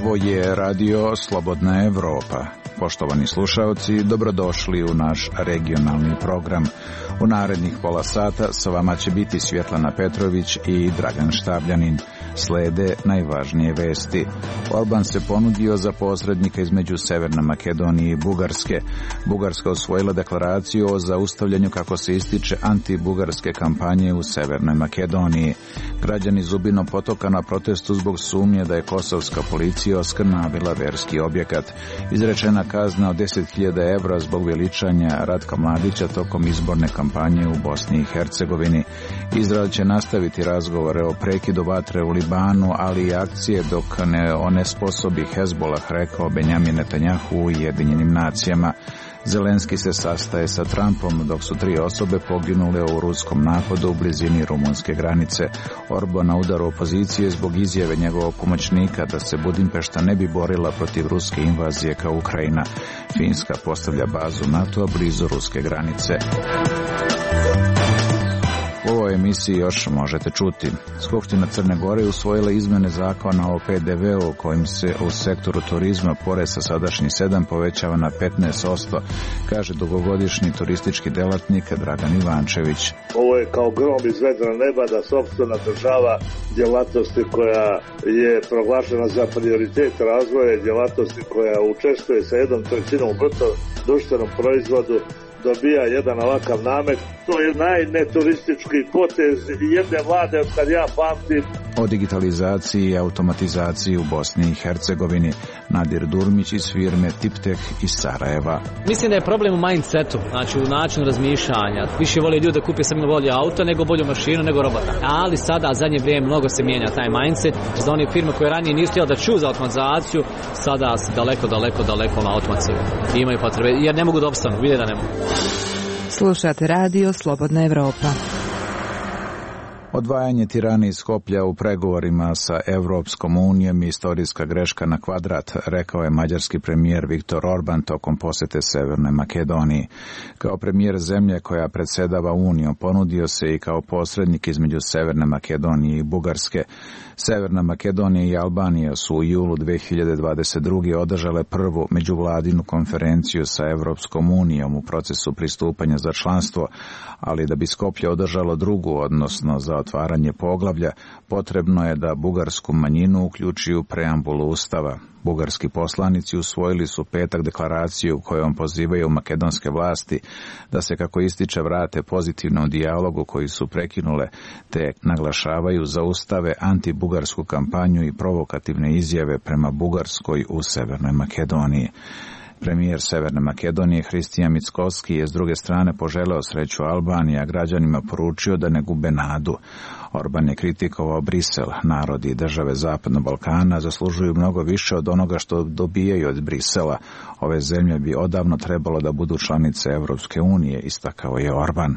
Ovo je radio Slobodna Evropa. Poštovani slušaoci, dobrodošli u naš regionalni program. U narednih pola sata sa vama će biti Svjetlana Petrović i Dragan Štabljanin. Slede najvažnije vesti. Orban se ponudio za posrednika između Severne Makedonije i Bugarske. Bugarska osvojila deklaraciju o zaustavljanju, kako se ističe, anti-bugarske kampanje u Severnoj Makedoniji. Građani Zubinog Potoka na protestu zbog sumnje da je kosovska policija oskrnavila verski objekat. Izrečena kazna od 10.000 evra zbog veličanja Ratka Mladića tokom izborne kampanje u Bosni i Hercegovini. Izrael će nastaviti razgovore o prekidu vatre u Libanu, ali i akcije dok ne onesposobi Hezbolah, rekao Benjamin Netanjahu u Ujedinjenim nacijama. Zelenski se sastaje sa Trumpom, dok su 3 osobe poginule u ruskom napadu u blizini rumunske granice. Orban na udaru opozicije zbog izjave njegovog pomoćnika da se Budimpešta ne bi borila protiv ruske invazije kao Ukrajina. Finska postavlja bazu NATO-a blizu ruske granice. U ovoj emisiji još možete čuti. Skupština Crne Gore usvojila izmene zakona o PDV-u kojim se u sektoru turizma porez sa sadašnjih 7 povećava na 15%, kaže dugogodišnji turistički delatnik Dragan Ivančević. Ovo je kao grom iz vedra neba da sopstvena država djelatnosti koja je proglašena za prioritet razvoja, djelatnosti koja učestvuje sa 1/3 bruto društvenom proizvodu, dobija jedan ovakav namet. To je najneturistički potez jedne vlade od kad ja pamtim. O digitalizaciji i automatizaciji u Bosni i Hercegovini. Nadir Durmić iz firme Tiptech iz Sarajeva. Mislim da je problem u mindsetu, znači u načinu razmišljanja. Više vole ljudi da kupe samo bolje auto nego bolju mašinu nego robota. Ali sada, zadnje vrijeme, mnogo se mijenja taj mindset. Za one firme koje ranije nisu htjeli da čuju za automatizaciju, sada su daleko na automaciju. Imaju potrebe, jer ne mogu da opstanu, vide da ne mogu. Slušate radio Slobodna Evropa. Odvajanje Tirane iz Skoplja u pregovorima sa Evropskom unijom je istorijska greška na kvadrat, rekao je mađarski premijer Viktor Orban tokom posjete Severnoj Makedoniji. Kao premijer zemlje koja predsjedava Unijom ponudio se i kao posrednik između Severne Makedonije i Bugarske. Severna Makedonija i Albanija su u julu 2022. održale prvu međuvladinu konferenciju sa Evropskom unijom u procesu pristupanja za članstvo, ali da bi Skoplje održalo drugu, odnosno za otvaranje poglavlja, potrebno je da bugarsku manjinu uključuju preambulu Ustava. Bugarski poslanici usvojili su petak deklaraciju kojom pozivaju makedonske vlasti da se, kako ističe, vrate pozitivnom dijalogu koji su prekinule, te naglašavaju zaustave antibugarsku kampanju i provokativne izjave prema Bugarskoj u Severnoj Makedoniji. Premijer Severne Makedonije Hristijan Mickovski je s druge strane poželeo sreću Albaniji, a građanima poručio da ne gube nadu. Orban je kritikovao Brisel. Narodi i države Zapadnog Balkana zaslužuju mnogo više od onoga što dobijaju od Brisela. Ove zemlje bi odavno trebalo da budu članice Evropske unije, istakao je Orban.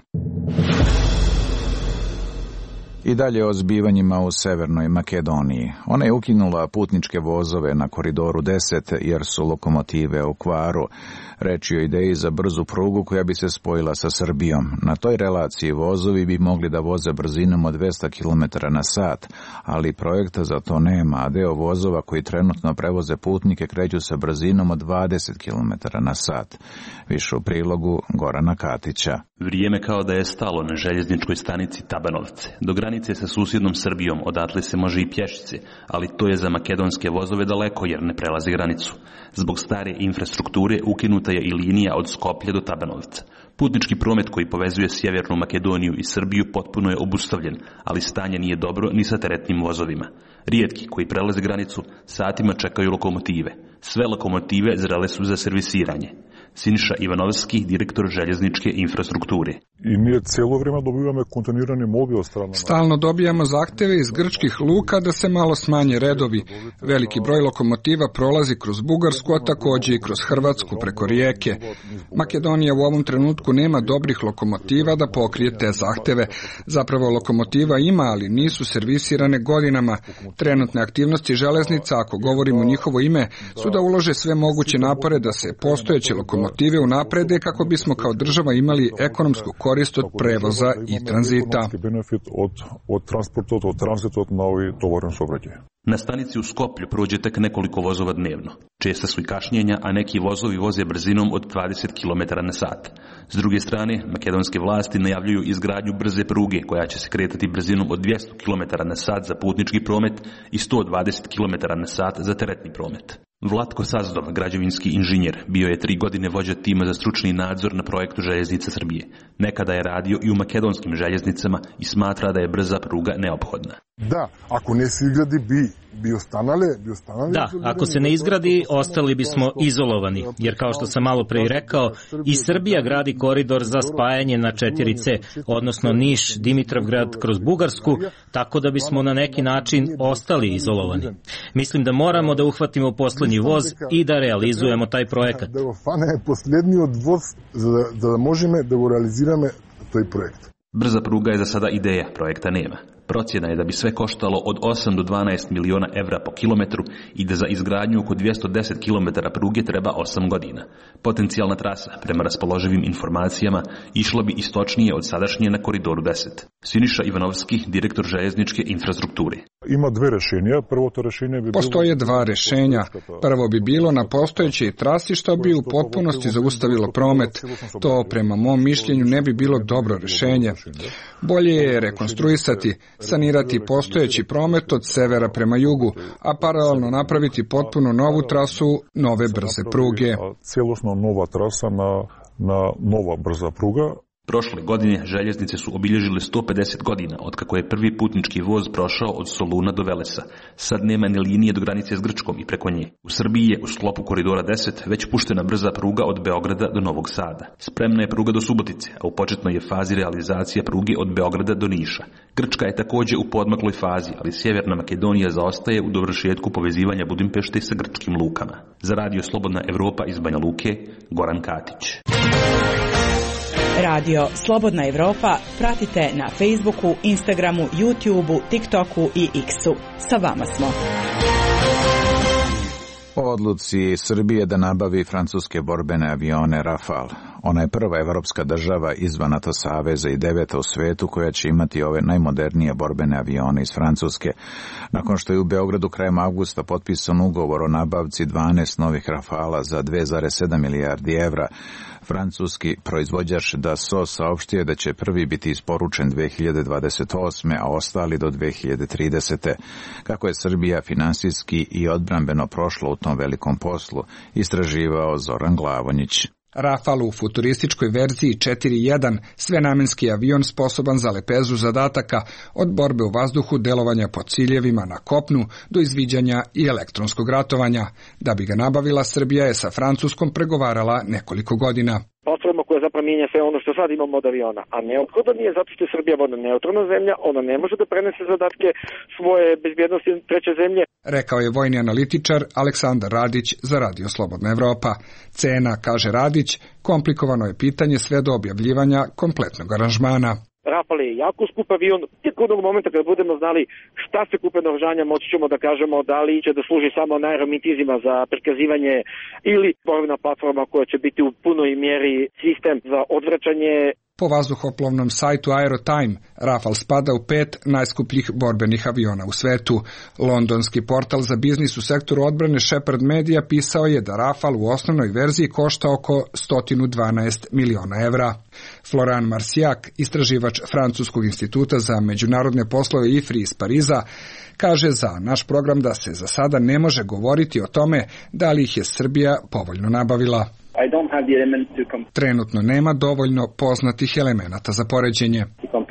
I dalje o zbivanjima u Severnoj Makedoniji. Ona je ukinula putničke vozove na koridoru 10 jer su lokomotive u kvaru. Reč je o ideji za brzu prugu koja bi se spojila sa Srbijom. Na toj relaciji vozovi bi mogli da voze brzinom od 200 km na sat, ali projekta za to nema, a deo vozova koji trenutno prevoze putnike kreću sa brzinom od 20 km na sat. Više u prilogu Gorana Katića. Vrijeme kao da je stalo na željezničkoj stanici Tabanovce. Do granice sa susjednom Srbijom odatle se može i pješice, ali to je za makedonske vozove daleko jer ne prelazi granicu. Zbog stare infrastrukture ukinuta je i linija od Skoplja do Tabanovca. Putnički promet koji povezuje Sjevernu Makedoniju i Srbiju potpuno je obustavljen, ali stanje nije dobro ni sa teretnim vozovima. Rijetki koji prelaze granicu satima čekaju lokomotive. Sve lokomotive zrele su za servisiranje. Siniša Ivanovski, direktor željezničke infrastrukture. I mi cijelo vrijeme dobivamo kontinuirane molbe od strane. Stalno dobijamo zahtjeve iz grčkih luka da se malo smanje redovi. Veliki broj lokomotiva prolazi kroz Bugarsku, a također i kroz Hrvatsku preko rijeke. Makedonija u ovom trenutku nema dobrih lokomotiva da pokrije te zahtjeve. Zapravo lokomotiva ima, ali nisu servisirane godinama. Trenutne aktivnosti železnica, ako govorimo njihovo ime, su da ulože sve moguće napore da se postojeće lokomotive lokomotive unaprede kako bismo kao država imali ekonomsku korist od prevoza i tranzita. Na stanici u Skoplju prođe tek nekoliko vozova dnevno. Česta su i kašnjenja, a neki vozovi voze brzinom od 20 km na sat. S druge strane, makedonske vlasti najavljuju izgradnju brze pruge koja će se kretati brzinom od 200 km na sat za putnički promet i 120 km na sat za teretni promet. Vlatko Sazdov, građevinski inženjer, bio je 3 godine vođa tima za stručni nadzor na projektu Željeznica Srbije. Nekada je radio i u makedonskim željeznicama i smatra da je brza pruga neophodna. Da, ako ne se izgradi bi ostanale. Da, ako se ne izgradi, ostali bismo izolovani, jer kao što sam malo pre rekao, i Srbija gradi koridor za spajanje na 4C, odnosno Niš, Dimitrovgrad kroz Bugarsku, tako da bismo na neki način ostali izolovani. Mislim da moramo da uhvatimo poslednji voz i da realizujemo taj projekat. Da fane poslednji voz da možemo da realiziramo taj projekt. Brza pruga je za sada ideja, projekta nema. Procjena je da bi sve koštalo od 8 do 12 miliona evra po kilometru i da za izgradnju oko 210 km pruge treba 8 godina. Potencijalna trasa, prema raspoloživim informacijama, išla bi istočnije od sadašnje na koridoru 10. Siniša Ivanovski, direktor željezničke infrastrukture. Ima dve rešenja. Prvo to rešenje bi Postoje dva rešenja. Prvo bi bilo na postojećoj trasi što bi u potpunosti zaustavilo promet. To, prema mom mišljenju, ne bi bilo dobro rešenje. Bolje je rekonstruisati, sanirati postojeći promet od severa prema jugu, a paralelno napraviti potpuno novu trasu nove brze pruge. Celosno nova trasa na nova brza pruga. Prošle godine željeznice su obilježile 150 godina otkako je prvi putnički voz prošao od Soluna do Velesa. Sad nema ni linije do granice s Grčkom i preko nje. U Srbiji je u sklopu koridora 10 već puštena brza pruga od Beograda do Novog Sada. Spremna je pruga do Subotice, a u početnoj je fazi realizacija pruge od Beograda do Niša. Grčka je također u poodmakloj fazi, ali Sjeverna Makedonija zaostaje u dovršetku povezivanja Budimpešte sa grčkim lukama. Za Radio Slobodna Evropa iz Banja Luke, Goran Katić. Radio Slobodna Evropa pratite na Facebooku, Instagramu, YouTubeu, TikToku i X-u. Sa vama smo. O odluci Srbije da nabavi francuske borbene avione Rafale. Ona je prva evropska država izvan NATO saveza i 9. u svetu koja će imati ove najmodernije borbene avione iz Francuske. Nakon što je u Beogradu krajem avgusta potpisan ugovor o nabavci 12 novih Rafala za 2,7 milijardi evra, francuski proizvođač Dassault saopštio da će prvi biti isporučen 2028. a ostali do 2030. Kako je Srbija finansijski i odbrambeno prošla u tom velikom poslu, istraživao Zoran Glavonjić. Rafale u futurističkoj verziji 4.1, svenamenski avion sposoban za lepezu zadataka, od borbe u vazduhu, delovanja po ciljevima na kopnu do izviđanja i elektronskog ratovanja. Da bi ga nabavila, Srbija je sa Francuskom pregovarala nekoliko godina. Platforma koja zapravo mijenja sve ono što sad imamo od aviona, a neophodno nije zato što je Srbija vodna neutralna zemlja, ona ne može da prenese zadatke svoje bezbjednosti treće zemlje. Rekao je vojni analitičar Aleksandar Radić za Radio Slobodna Evropa. Cena, kaže Radić, komplikovano je pitanje sve do objavljivanja kompletnog aranžmana. Rafale je jako skup avion. Tek od onog momenta kada budemo znali šta se kupe naoružanja, moći ćemo da kažemo da li će da služi samo na aeromitizima za prikazivanje ili borbena platforma koja će biti u punoj mjeri sistem za odvraćanje. Po vazduhoplovnom sajtu Aerotime, Rafale spada u 5 najskupljih borbenih aviona u svetu. Londonski portal za biznis u sektoru odbrane Shepard Media pisao je da Rafale u osnovnoj verziji košta oko 112 miliona evra. Florian Marciac, istraživač Francuskog instituta za međunarodne poslove IFRI iz Pariza, kaže za naš program da se za sada ne može govoriti o tome da li ih je Srbija povoljno nabavila. Trenutno nema dovoljno poznatih elemenata za poređenje.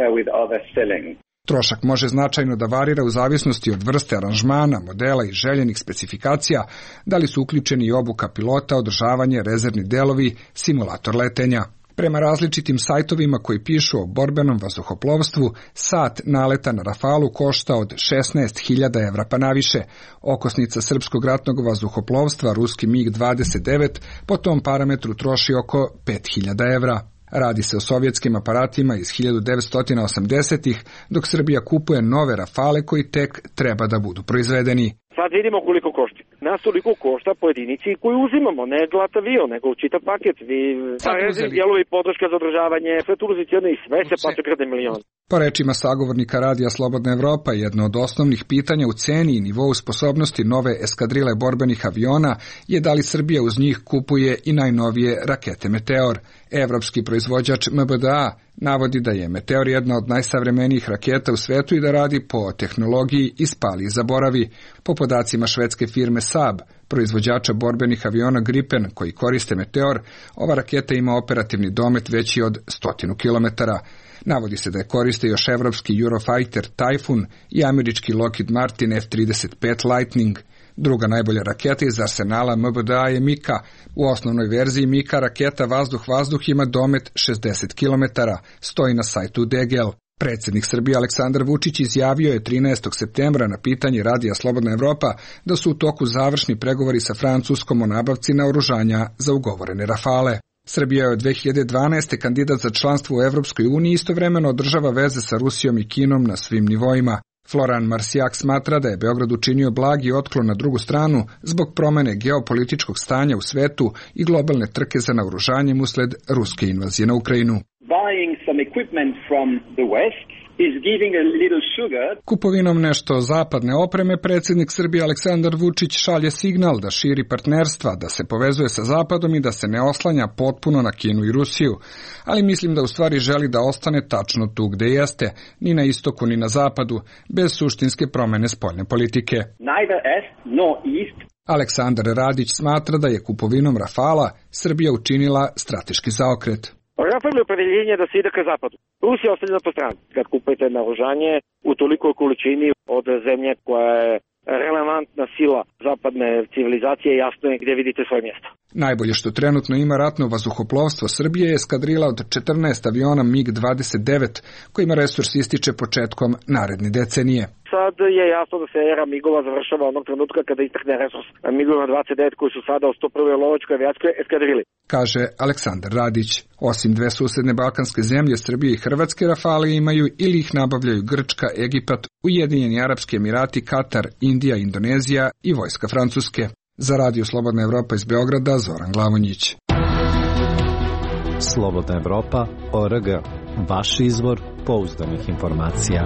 Trošak može značajno da varira u zavisnosti od vrste aranžmana, modela i željenih specifikacija, da li su uključeni i obuka pilota, održavanje, rezervni delovi, simulator letenja. Prema različitim sajtovima koji pišu o borbenom vazduhoplovstvu, sat naleta na Rafalu košta od 16.000 evra pa naviše. Okosnica srpskog ratnog vazduhoplovstva, ruski MiG-29, po tom parametru troši oko 5.000 evra. Radi se o sovjetskim aparatima iz 1980-ih, dok Srbija kupuje nove Rafale koji tek treba da budu proizvedeni. sad vidimo koliko košta. Nas toliko košta po jedinici koju uzimamo, ne glat avion, nego čitav paket. Dijelovi podrška za održavanje, sve tu uzicene i sve se plaća krade miliona. Po rečima sagovornika Radija Slobodna Evropa, jedno od osnovnih pitanja u ceni i nivou sposobnosti nove eskadrile borbenih aviona je da li Srbija uz njih kupuje i najnovije rakete Meteor. Evropski proizvođač MBDA navodi da je Meteor jedna od najsavremenijih raketa u svetu i da radi po tehnologiji ispali i zaboravi. Po podacima švedske firme Saab, proizvođača borbenih aviona Gripen koji koriste Meteor, ova raketa ima operativni domet veći od 100 km. Navodi se da je koriste još evropski Eurofighter Typhoon i američki Lockheed Martin F-35 Lightning. Druga najbolja raketa iz arsenala MBDA je Mika. U osnovnoj verziji Mika raketa vazduh-vazduh ima domet 60 km, stoji na sajtu DGL. Predsjednik Srbije Aleksandar Vučić izjavio je 13. septembra na pitanje Radija Slobodna Evropa da su u toku završni pregovori sa Francuskom o nabavci naoružanja za ugovorene Rafale. Srbija je od 2012. kandidat za članstvo u Evropskoj uniji, istovremeno održava veze sa Rusijom i Kinom na svim nivoima. Floran Marsijak smatra da je Beograd učinio blagi otklon na drugu stranu zbog promene geopolitičkog stanja u svetu i globalne trke za naoružanjem usled ruske invazije na Ukrajinu. Kupovinom nešto zapadne opreme predsjednik Srbije Aleksandar Vučić šalje signal da širi partnerstva, da se povezuje sa Zapadom i da se ne oslanja potpuno na Kinu i Rusiju, ali mislim da u stvari želi da ostane tačno tu gde jeste, ni na istoku ni na zapadu, bez suštinske promene spoljne politike. Aleksandar Radić smatra da je kupovinom Rafala Srbija učinila strateški zaokret. Rafal je opredeljenje da se ide ka zapadu. Rusija je ostavljena po strani. Kad kupujete naoružanje u tolikoj količini od zemlje koja je relevantna sila zapadne civilizacije, jasno je gdje vidite svoje mjesto. Najbolje što trenutno ima ratno vazduhoplovstvo Srbije je eskadrila od 14 aviona MiG-29, kojima resurs ističe početkom naredne decenije. Sad je jasno da se era MiG-ova završava onog trenutka kada istekne resurs MiG-ova 29 koji su sada u 101. lovačkoj avijačkoj eskadrili, kaže Aleksandar Radić. Osim dve susedne balkanske zemlje, Srbije i Hrvatske, Rafale imaju ili ih nabavljaju Grčka, Egipat, Ujedinjeni Arapski Emirati, Katar, Indija, Indonezija i vojska Francuske. Za Radio Slobodna Evropa iz Beograda, Zoran Glavonjić. Slobodna Evropa.org. Vaš izvor pouzdanih informacija.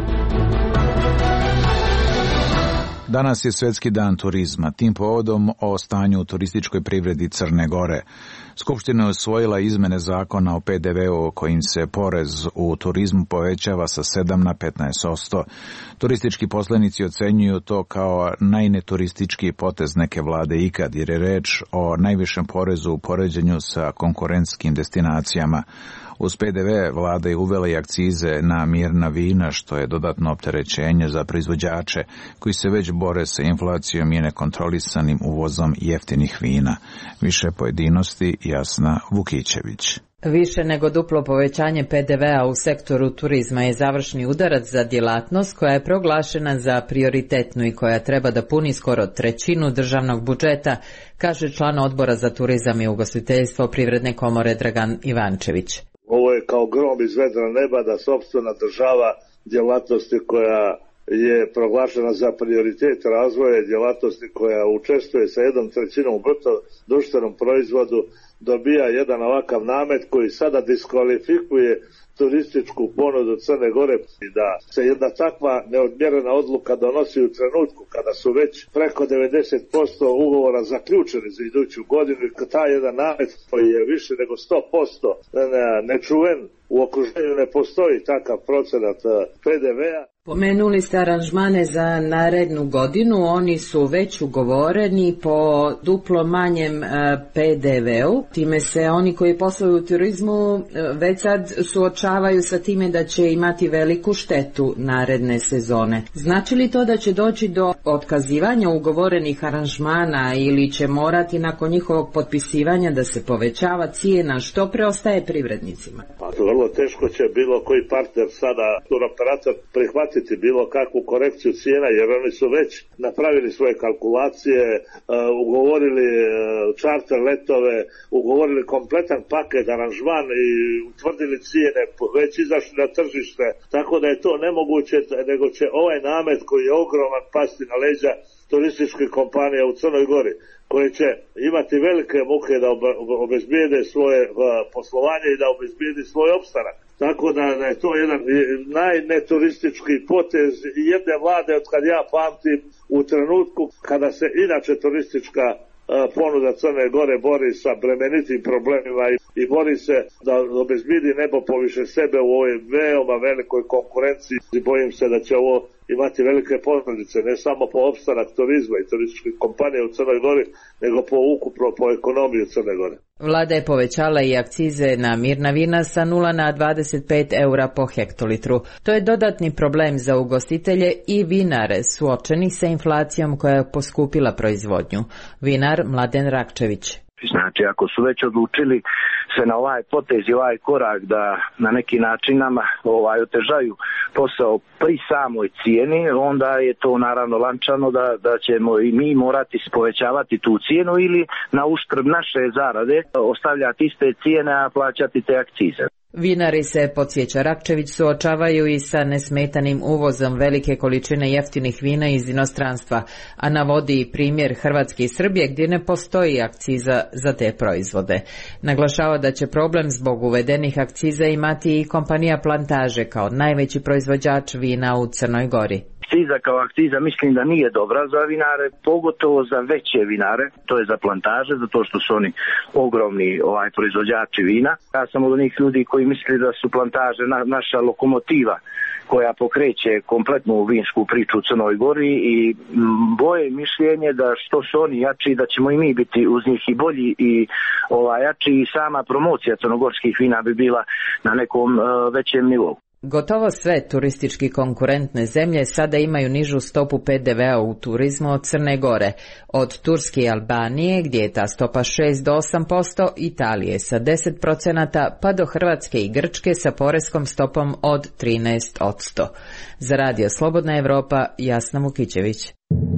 Danas je Svjetski dan turizma. Tim povodom o stanju u turističkoj privredi Crne Gore. Skupština je usvojila izmene zakona o PDV-u kojim se porez u turizmu povećava sa 7 na 15%. Turistički poslenici ocenjuju to kao najneturistički potez neke vlade ikad, jer je reč o najvišem porezu u poređenju sa konkurentskim destinacijama. Uz PDV vlada je uvela i akcize na mirna vina, što je dodatno opterećenje za proizvođače koji se već bore sa inflacijom i nekontrolisanim uvozom jeftinih vina. Više pojedinosti Jasna Vukićević. Više nego duplo povećanje PDV-a u sektoru turizma je završni udarac za djelatnost koja je proglašena za prioritetnu i koja treba da puni skoro trećinu državnog budžeta, kaže član odbora za turizam i ugostiteljstvo Privredne komore Dragan Ivančević. Ovo je kao grom iz vedra neba da sopstvena država djelatnosti koja je proglašena za prioritet razvoja, djelatnosti koja učestvuje sa 1/3 u bruto društvenom proizvodu, dobija jedan ovakav namet koji sada diskvalifikuje turističku ponudu Crne Gore i da se jedna takva neodmjerena odluka donosi u trenutku kada su već preko 90% ugovora zaključeni za iduću godinu i taj jedan namet koji je više nego 100% nečuven, u okruženju ne postoji takav procenat PDV-a. Pomenuli ste aranžmane za narednu godinu, oni su već ugovoreni po duplo manjem PDV-u. Time se oni koji posluju u turizmu već sad suočavaju sa time da će imati veliku štetu naredne sezone. Znači li to da će doći do otkazivanja ugovorenih aranžmana ili će morati nakon njihovog potpisivanja da se povećava cijena? Što preostaje privrednicima? Vrlo teško će bilo koji partner sada, turoperator, prihvatiti prihvatiti bilo kakvu korekciju cijena, jer oni su već napravili svoje kalkulacije, ugovorili čarter letove, ugovorili kompletan paket, aranžman i utvrdili cijene, već izašli na tržište, tako da je to nemoguće, nego će ovaj namet koji je ogroman pasti na leđa turističkih kompanija u Crnoj Gori, koji će imati velike muke da obezbijede svoje poslovanje i da obezbijedi svoj opstanak. Tako da je to jedan najneturistički potez jedne vlade od kad ja pamtim, u trenutku kada se inače turistička ponuda Crne Gore bori sa bremenitim problemima i bori se da obezbidi nebo poviše sebe u ovoj veoma velikoj konkurenciji. Bojim se da će ovo imati velike posljedice, ne samo po opstanak turizma i turističkih kompanija u Crnoj Gori, nego po ukupno po ekonomiju Crne Gore. Vlada je povećala i akcize na mirna vina sa 0 na 25 eura po hektolitru. To je dodatni problem za ugostitelje i vinare suočeni sa inflacijom koja je poskupila proizvodnju. Vinar Mladen Rakčević. Znači, ako su već odlučili se na ovaj potez i ovaj korak da na neki način nama otežaju posao pri samoj cijeni, onda je to naravno lančano da ćemo i mi morati povećavati tu cijenu ili na uštrb naše zarade ostavljati iste cijene, a plaćati te akcize. Vinari se, podsjeća Rakčević, suočavaju i sa nesmetanim uvozom velike količine jeftinih vina iz inostranstva, a navodi i primjer Hrvatske i Srbije gdje ne postoji akciza za te proizvode. Naglašava da će problem zbog uvedenih akciza imati i kompanija Plantaže kao najveći proizvođač vina u Crnoj Gori. Akciza kao akciza mislim da nije dobra za vinare, pogotovo za veće vinare, to je za Plantaže, zato što su oni ogromni proizvođači vina. Ja sam od onih ljudi koji misli da su Plantaže naša lokomotiva koja pokreće kompletnu vinsku priču u Crnoj Gori i boje mišljenje da što su oni jači, da ćemo i mi biti uz njih i bolji i jači i sama promocija crnogorskih vina bi bila na nekom većem nivou. Gotovo sve turistički konkurentne zemlje sada imaju nižu stopu PDV-a u turizmu od Crne Gore, od Turske i Albanije gdje je ta stopa 6 do 8%, Italije sa 10%, pa do Hrvatske i Grčke sa poreskom stopom od 13%. Za Radio Slobodna Evropa, Jasna Mukićević.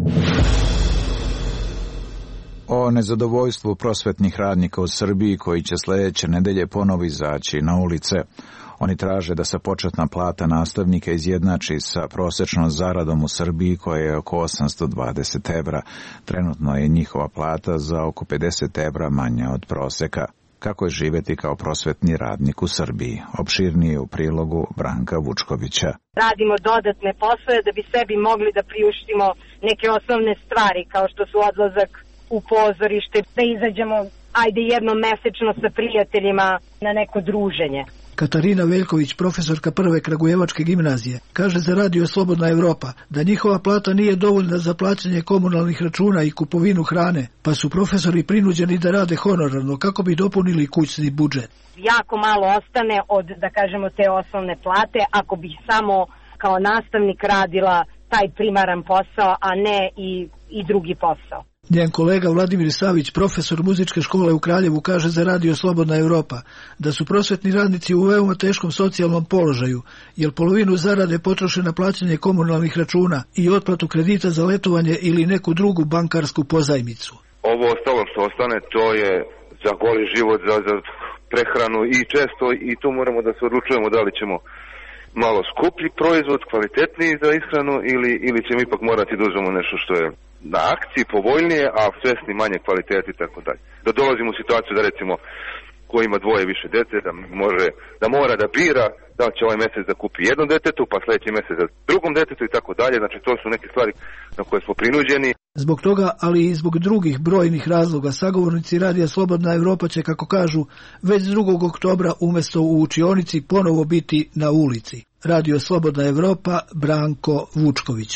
O nezadovoljstvu prosvetnih radnika u Srbiji koji će sljedeće nedelje ponovo izaći na ulice. Oni traže da se početna plata nastavnika izjednači sa prosječnom zaradom u Srbiji koja je oko 820 evra. Trenutno je njihova plata za oko 50 evra manja od proseka. Kako je živjeti kao prosvetni radnik u Srbiji? Opširnije u prilogu Branka Vučkovića. Radimo dodatne poslove da bi sebi mogli da priuštimo neke osnovne stvari kao što su odlazak u pozorište, da izađemo jednom mesečno sa prijateljima na neko druženje. Katarina Veljković, profesorka Prve Kragujevačke gimnazije, kaže za Radio Slobodna Evropa da njihova plata nije dovoljna za plaćanje komunalnih računa i kupovinu hrane, pa su profesori prinuđeni da rade honorarno kako bi dopunili kućni budžet. Jako malo ostane od, da kažemo, te osnovne plate ako bih samo kao nastavnik radila taj primaran posao, a ne i drugi posao. Njen kolega Vladimir Savić, profesor muzičke škole u Kraljevu, kaže za Radio Slobodna Evropa da su prosvetni radnici u veoma teškom socijalnom položaju, jer polovinu zarade potroše na plaćanje komunalnih računa i otplatu kredita za letovanje ili neku drugu bankarsku pozajmicu. Ovo ostalo što ostane, to je za goli život, za prehranu i često i tu moramo da se odlučujemo da li ćemo malo skuplji proizvod, kvalitetniji za ishranu ili ćemo ipak morati da uzmemo nešto što je na akciji povoljnije, a svesni manje kvalitete i tako dalje. Da dolazimo u situaciju da recimo ko ima dvoje više dece, da mora da bira da će ovaj mjesec da kupi jednom detetu, pa sljedeći mjesec za drugom detetu i tako dalje. Znači to su neke stvari na koje smo prinuđeni. Zbog toga, ali i zbog drugih brojnih razloga, sagovornici Radija Slobodna Evropa će, kako kažu, već 2. oktobra umjesto u učionici ponovo biti na ulici. Radio Slobodna Evropa, Branko Vučković.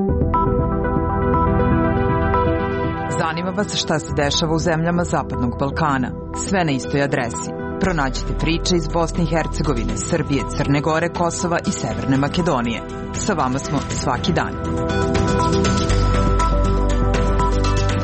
Zanima vas šta se dešava u zemljama Zapadnog Balkana. Sve na istoj adresi. Pronađite priče iz Bosne i Hercegovine, Srbije, Crne Gore, Kosova i Severne Makedonije. Sa vama smo svaki dan.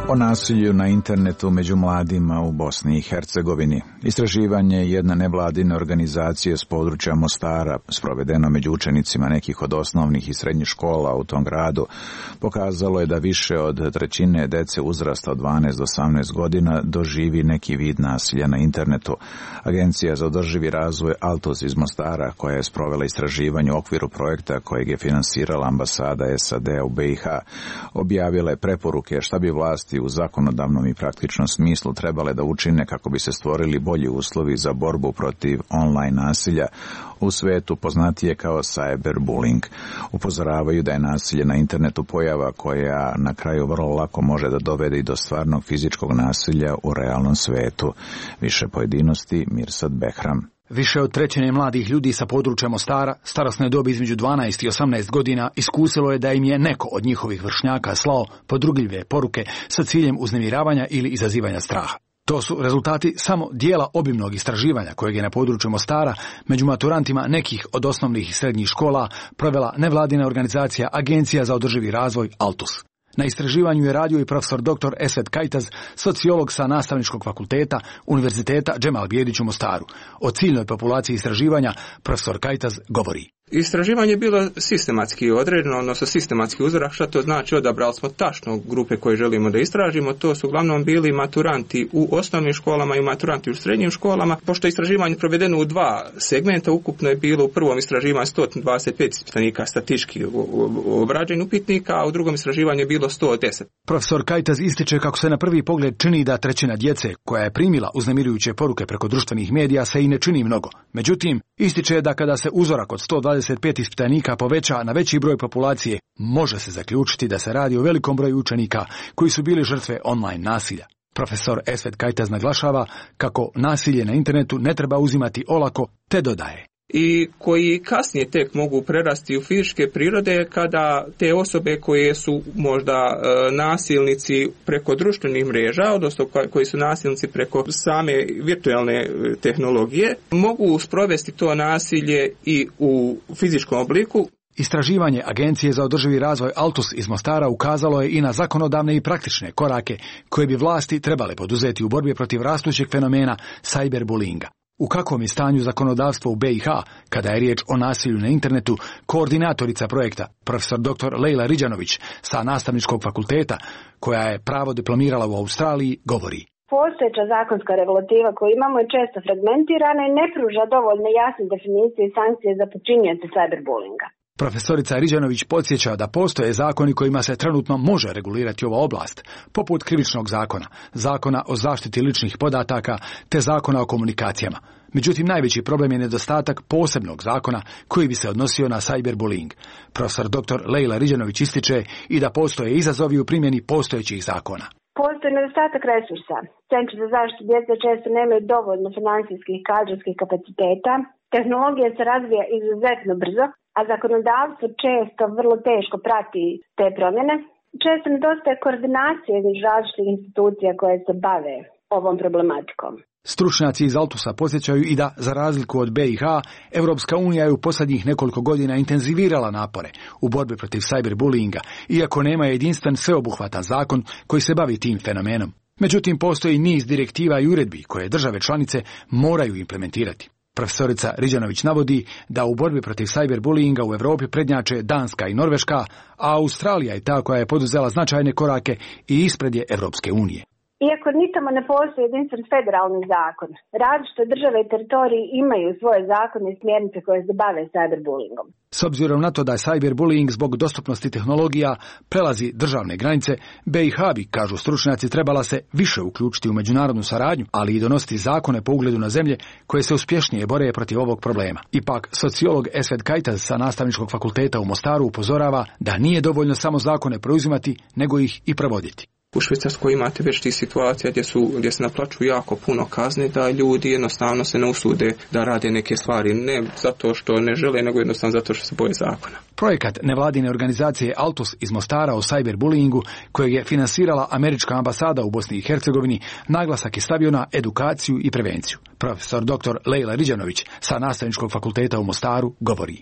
O nasilju na internetu među mladima u Bosni i Hercegovini. Istraživanje jedne nevladine organizacije s područja Mostara, sprovedeno među učenicima nekih od osnovnih i srednjih škola u tom gradu, pokazalo je da više od trećine dece uzrasta od 12 do 18 godina doživi neki vid nasilja na internetu. Agencija za održivi razvoj Altos iz Mostara, koja je sprovela istraživanje u okviru projekta kojeg je finansirala ambasada SAD u BiH, objavila je preporuke šta bi vlasti u zakonodavnom i praktičnom smislu trebale da učine kako bi se stvorili bolji uslovi za borbu protiv online nasilja, u svetu poznatije kao cyberbullying. Upozoravaju da je nasilje na internetu pojava koja na kraju vrlo lako može da dovede i do stvarnog fizičkog nasilja u realnom svetu. Više pojedinosti Mirsad Behram. Više od trećine mladih ljudi sa područja Mostara, starosne dobi između 12 i 18 godina, iskusilo je da im je neko od njihovih vršnjaka slao podrugljive poruke sa ciljem uznemiravanja ili izazivanja straha. To su rezultati samo dijela obimnog istraživanja kojeg je na području Mostara među maturantima nekih od osnovnih i srednjih škola provela nevladina organizacija Agencija za održivi razvoj Altus. Na istraživanju je radio i profesor dr. Esvet Kajtaz, sociolog sa Nastavničkog fakulteta Univerziteta Džemal Bijedić u Mostaru. O ciljnoj populaciji istraživanja profesor Kajtaz govori. Istraživanje je bilo sistematski određeno, odnosno sistematski uzorak. Šta to znači? Odabrali smo tačno grupe koje želimo da istražimo. To su uglavnom bili maturanti u osnovnim školama i maturanti u srednjim školama. Pošto je istraživanje provedeno u dva segmenta, ukupno je bilo u prvom istraživanju 125 ispitanika statistički obrađenih upitnika, a u drugom istraživanju je bilo 110. Profesor Kajtaz ističe kako se na prvi pogled čini da trećina djece koja je primila uznemirujuće poruke preko društvenih medija se i ne čini mnogo. Međutim, ističe da kada se uzorak od 125 ispitanika poveća na veći broj populacije, može se zaključiti da se radi o velikom broju učenika koji su bili žrtve online nasilja. Profesor Esvet Kajtaz naglašava kako nasilje na internetu ne treba uzimati olako, te dodaje. I koji kasnije tek mogu prerasti u fizičke prirode kada te osobe koje su možda nasilnici preko društvenih mreža, odnosno koji su nasilnici preko same virtualne tehnologije, mogu sprovesti to nasilje i u fizičkom obliku. Istraživanje Agencije za održivi razvoj Altus iz Mostara ukazalo je i na zakonodavne i praktične korake koje bi vlasti trebale poduzeti u borbi protiv rastućeg fenomena cyberbullyinga. U kakvom je stanju zakonodavstvo u BiH kada je riječ o nasilju na internetu, koordinatorica projekta, profesor dr. Lejla Riđanović sa Nastavničkog fakulteta, koja je pravo diplomirala u Australiji, govori. Postojeća zakonska regulativa koju imamo je često fragmentirana i ne pruža dovoljno jasne definicije i sankcije za počinioce cyberbullyinga. Profesorica Riđanović podsjeća da postoje zakoni kojima se trenutno može regulirati ova oblast, poput krivičnog zakona, zakona o zaštiti ličnih podataka te zakona o komunikacijama. Međutim, najveći problem je nedostatak posebnog zakona koji bi se odnosio na cyberbullying. Profesor dr. Lejla Riđanović ističe i da postoje izazovi u primjeni postojećih zakona. Postoji nedostatak resursa. Centri za zaštitu djece često nemaju dovoljno financijskih i kadrovskih kapaciteta. Tehnologija se razvija izuzetno brzo, a zakonodavstvo često vrlo teško prati te promjene. Često nedostaje koordinacije između različitih institucija koje se bave ovom problematikom. Stručnjaci iz Altusa podsjećaju i da, za razliku od BiH, Europska unija je u posljednjih nekoliko godina intenzivirala napore u borbi protiv cyberbullyinga, iako nema jedinstven sveobuhvatan zakon koji se bavi tim fenomenom. Međutim, postoji niz direktiva i uredbi koje države članice moraju implementirati. Profesorica Riđanović navodi da u borbi protiv cyberbullyinga u Europi prednjače Danska i Norveška, a Australija je ta koja je poduzela značajne korake i ispred je Europske unije. Iako ni tamo ne postoji jedinstven federalni zakon, različite države i teritoriji imaju svoje zakone i smjernice koje se bave cyberbullyingom. S obzirom na to da je cyberbullying zbog dostupnosti tehnologija prelazi državne granice, BiH bi, kažu stručnjaci, trebala se više uključiti u međunarodnu saradnju, ali i donositi zakone po ugledu na zemlje koje se uspješnije bore protiv ovog problema. Ipak, sociolog Esvet Kajtaz sa Nastavničkog fakulteta u Mostaru upozorava da nije dovoljno samo zakone preuzimati, nego ih i provoditi. U Švicarskoj imate već tih situacija gdje se naplaćuju jako puno kazne, da ljudi jednostavno se ne usude da rade neke stvari, ne zato što ne žele, nego jednostavno zato što se boje zakona. Projekat nevladine organizacije Altus iz Mostara o cyberbullyingu, kojeg je finansirala američka ambasada u Bosni i Hercegovini, naglasak je stavio na edukaciju i prevenciju. Profesor dr. Lejla Riđanović sa Nastavničkog fakulteta u Mostaru govori.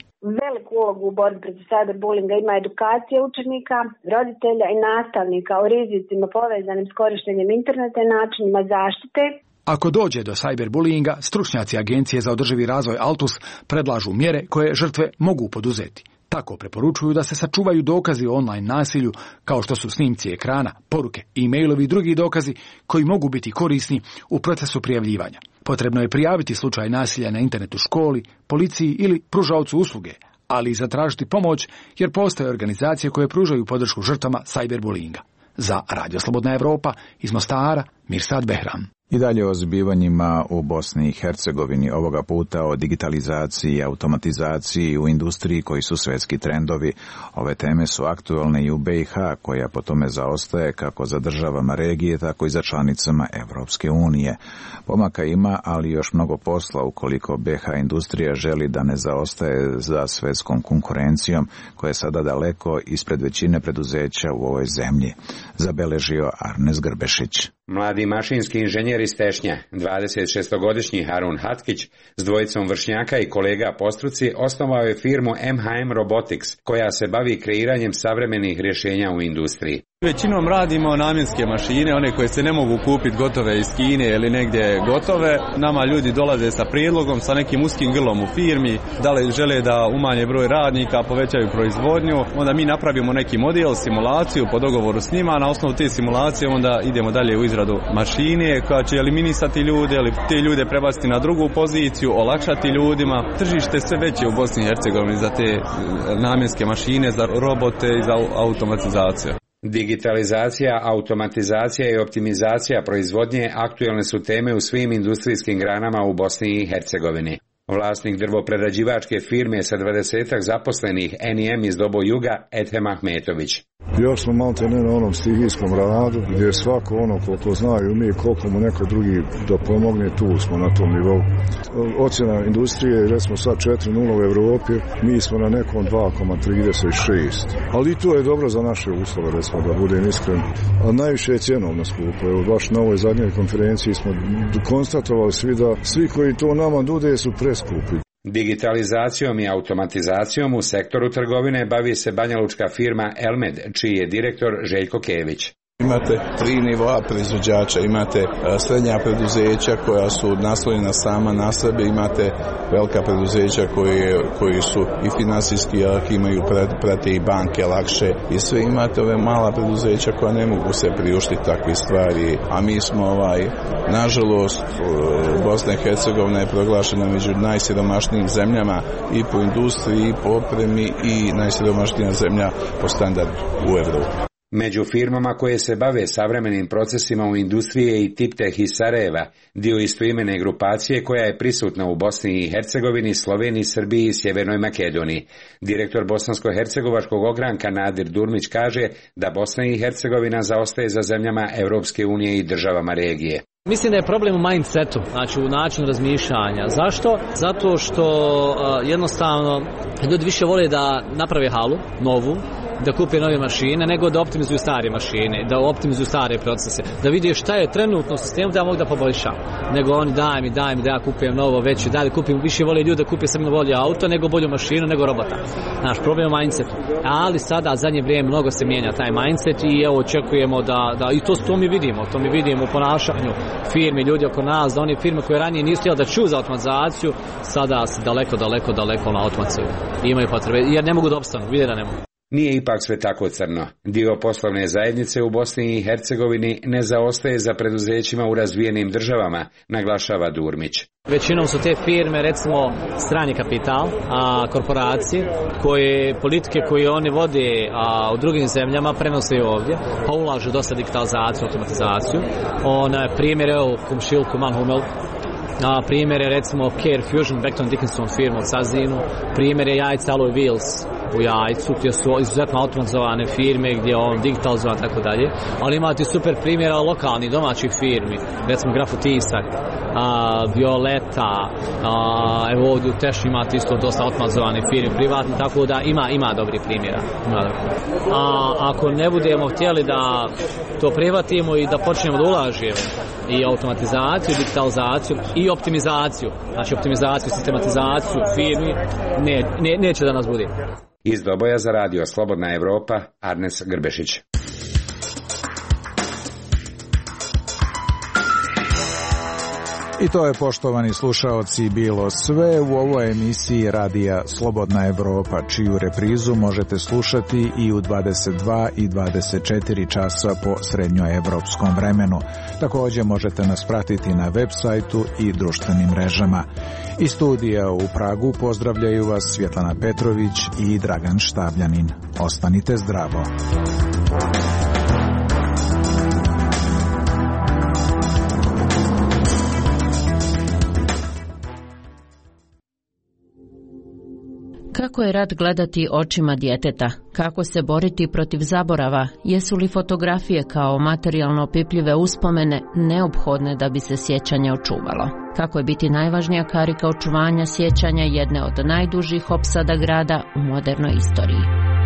veliku ulogu u borbi protiv cyberbullinga ima edukacija učenika, roditelja i nastavnika o rizicima povezanim s korištenjem interneta i načinima zaštite. Ako dođe do cyberbullyinga, stručnjaci Agencije za održivi razvoj Altus predlažu mjere koje žrtve mogu poduzeti. Tako preporučuju da se sačuvaju dokazi o online nasilju, kao što su snimci ekrana, poruke, e-mailovi i drugi dokazi koji mogu biti korisni u procesu prijavljivanja. Potrebno je prijaviti slučaj nasilja na internetu školi, policiji ili pružaocu usluge, ali i zatražiti pomoć jer postoje organizacije koje pružaju podršku žrtvama cyberbullyinga. Za Radio Slobodna Evropa iz Mostara, Mirsad Behram. I dalje o zbivanjima u Bosni i Hercegovini, ovoga puta o digitalizaciji i automatizaciji u industriji koji su svjetski trendovi. Ove teme su aktualne i u BiH, koja po tome zaostaje kako za državama regije, tako i za članicama Evropske unije. Pomaka ima, ali još mnogo posla ukoliko BiH industrija želi da ne zaostaje za svjetskom konkurencijom, koja je sada daleko ispred većine preduzeća u ovoj zemlji, zabeležio Arnes Grbešić. Mladi mašinski inženjer iz Tešnja, 26-godišnji Harun Hatkić, s dvojicom vršnjaka i kolega po struci osnovao je firmu MHM Robotics, koja se bavi kreiranjem savremenih rješenja u industriji. Većinom radimo namjenske mašine, one koje se ne mogu kupiti gotove iz Kine ili negdje gotove. Nama ljudi dolaze sa prijedlogom, sa nekim uskim grlom u firmi, da li žele da umanje broj radnika, povećaju proizvodnju. Onda mi napravimo neki model, simulaciju po dogovoru s njima, a na osnovu te simulacije onda idemo dalje u izradu mašine koja će eliminisati ljude ili te ljude prebaciti na drugu poziciju, olakšati ljudima. Tržište sve veće u Bosni i Hercegovini za te namjenske mašine, za robote i za automatizaciju. Digitalizacija, automatizacija i optimizacija proizvodnje aktualne su teme u svim industrijskim granama u Bosni i Hercegovini. Vlasnik drvoprerađivačke firme sa 20 zaposlenih NIM iz Dobo Juga, Ethem Ahmetović. Još smo malo ne na onom stihijskom radu, gdje svako ono koliko zna i umije, koliko mu neko drugi da pomogne, tu smo na tom nivou. Ocjena industrije, recimo sad 4.0 u Evropi, mi smo na nekom 2,36. Ali i to je dobro za naše uslove, recimo, da budem iskren. A najviše je cjenovno skupo. Evo, baš na ovoj zadnjoj konferenciji smo konstatovali svi da svi koji to nama nude su preskupi. Digitalizacijom i automatizacijom u sektoru trgovine bavi se banjalučka firma Elmed, čiji je direktor Željko Kević. Imate 3 nivoa proizvođača, imate srednja preduzeća koja su naslonjena sama na sebe, imate velika preduzeća koji su i finansijski jaki, imaju prate i banke lakše i sve, imate ove mala preduzeća koja ne mogu se priuštiti takve stvari, a mi smo nažalost, Bosna i Hercegovina je proglašena među najsiromašnijim zemljama i po industriji i po opremi i najsiromašnija zemlja po standardu u Evropi. Među firmama koje se bave savremenim procesima u industriji je i Tipteh iz Sarajeva, dio istoimene grupacije koja je prisutna u Bosni i Hercegovini, Sloveniji, Srbiji i Sjevernoj Makedoniji. Direktor bosansko-hercegovačkog ogranka Nadir Durmić kaže da Bosna i Hercegovina zaostaje za zemljama Evropske unije i državama regije. Mislim da je problem u mindsetu, znači u načinu razmišljanja. Zašto? Zato što jednostavno ljudi više vole da naprave halu, novu, da kupe nove mašine, nego da optimizuju stare mašine, da optimizuju stare procese, da vidi šta je trenutno u sistemu da ja mogu da poboljšam. Nego oni daj mi da ja kupujem novo, veće, da kupim, više vole ljudi da kupe samo bolje auto, nego bolju mašinu, nego robota. Naš problem je mindset. Ali sada, zadnje vrijeme, mnogo se mijenja taj mindset i evo očekujemo da i to mi vidimo u ponašanju firmi, ljudi oko nas, da one firme koje ranije nisu htjeli da čuju za automatizaciju, sada se daleko na automaciju. Imaju potrebe, jer ne mogu da opstanu, vide da ne mogu. Nije ipak sve tako crno. Dio poslovne zajednice u Bosni i Hercegovini ne zaostaje za preduzećima u razvijenim državama, naglašava Durmić. Većinom su te firme, recimo, strani kapital, korporacije, politike koje oni vode u drugim zemljama prenose i ovdje, pa ulažu dosta digitalizaciju, automatizaciju. Primjer je u komšilku Manhumel, primjer je recimo Care Fusion, Beckton Dickinson firma u Sazinu, primjer je Jajca Alloy Wheels u Jajcu, gdje su izuzetno automatizovane firme, gdje je on digitalizovan i tako dalje, ali imate super primjera lokalnih domaćih firmi, recimo Grafotisak, Violeta, evo ovdje u Tešnju imate isto dosta automatizovane firme privatne, tako da ima dobri primjera. Ako ne budemo htjeli da to prihvatimo i da počnemo da ulažemo i automatizaciju, digitalizaciju i optimizaciju. Znači optimizaciju, sistematizaciju firmi neće da nas bude. Iz Doboja za radio Slobodna Evropa, Arnes Grbešić. I to je, poštovani slušaoci, bilo sve u ovoj emisiji radija Slobodna Evropa, čiju reprizu možete slušati i u 22 i 24 časa po srednjoevropskom vremenu. Također možete nas pratiti na web sajtu i društvenim mrežama. Iz studija u Pragu pozdravljaju vas Svjetlana Petrović i Dragan Štabljanin. Ostanite zdravo. Kako je rat gledati očima djeteta? Kako se boriti protiv zaborava? Jesu li fotografije kao materijalno opipljive uspomene neophodne da bi se sjećanje očuvalo? Kako je biti najvažnija karika očuvanja sjećanja jedne od najdužih opsada grada u modernoj istoriji?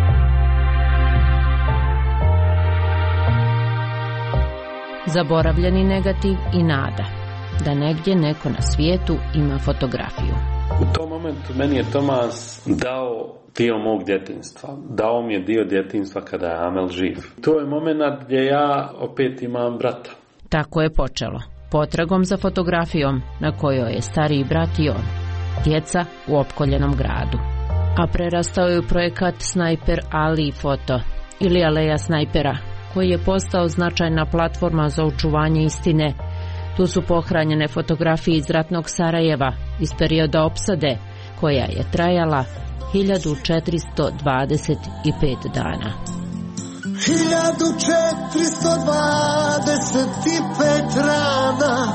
Zaboravljeni negativ i nada da negdje neko na svijetu ima fotografiju. U tom momentu meni je Tomas dao dio mog djetinjstva. Dao mi je dio djetinjstva kada je Amel živ. To je moment gdje ja opet imam brata. Tako je počelo. Potragom za fotografijom na kojoj je stariji brat i on. Djeca u opkoljenom gradu. A prerastao je u projekat Snajper Ali foto ili Aleja snajpera, koji je postao značajna platforma za očuvanje istine. Tu su pohranjene fotografije iz ratnog Sarajeva iz perioda opsade, koja je trajala 1425 dana. 1425 rana.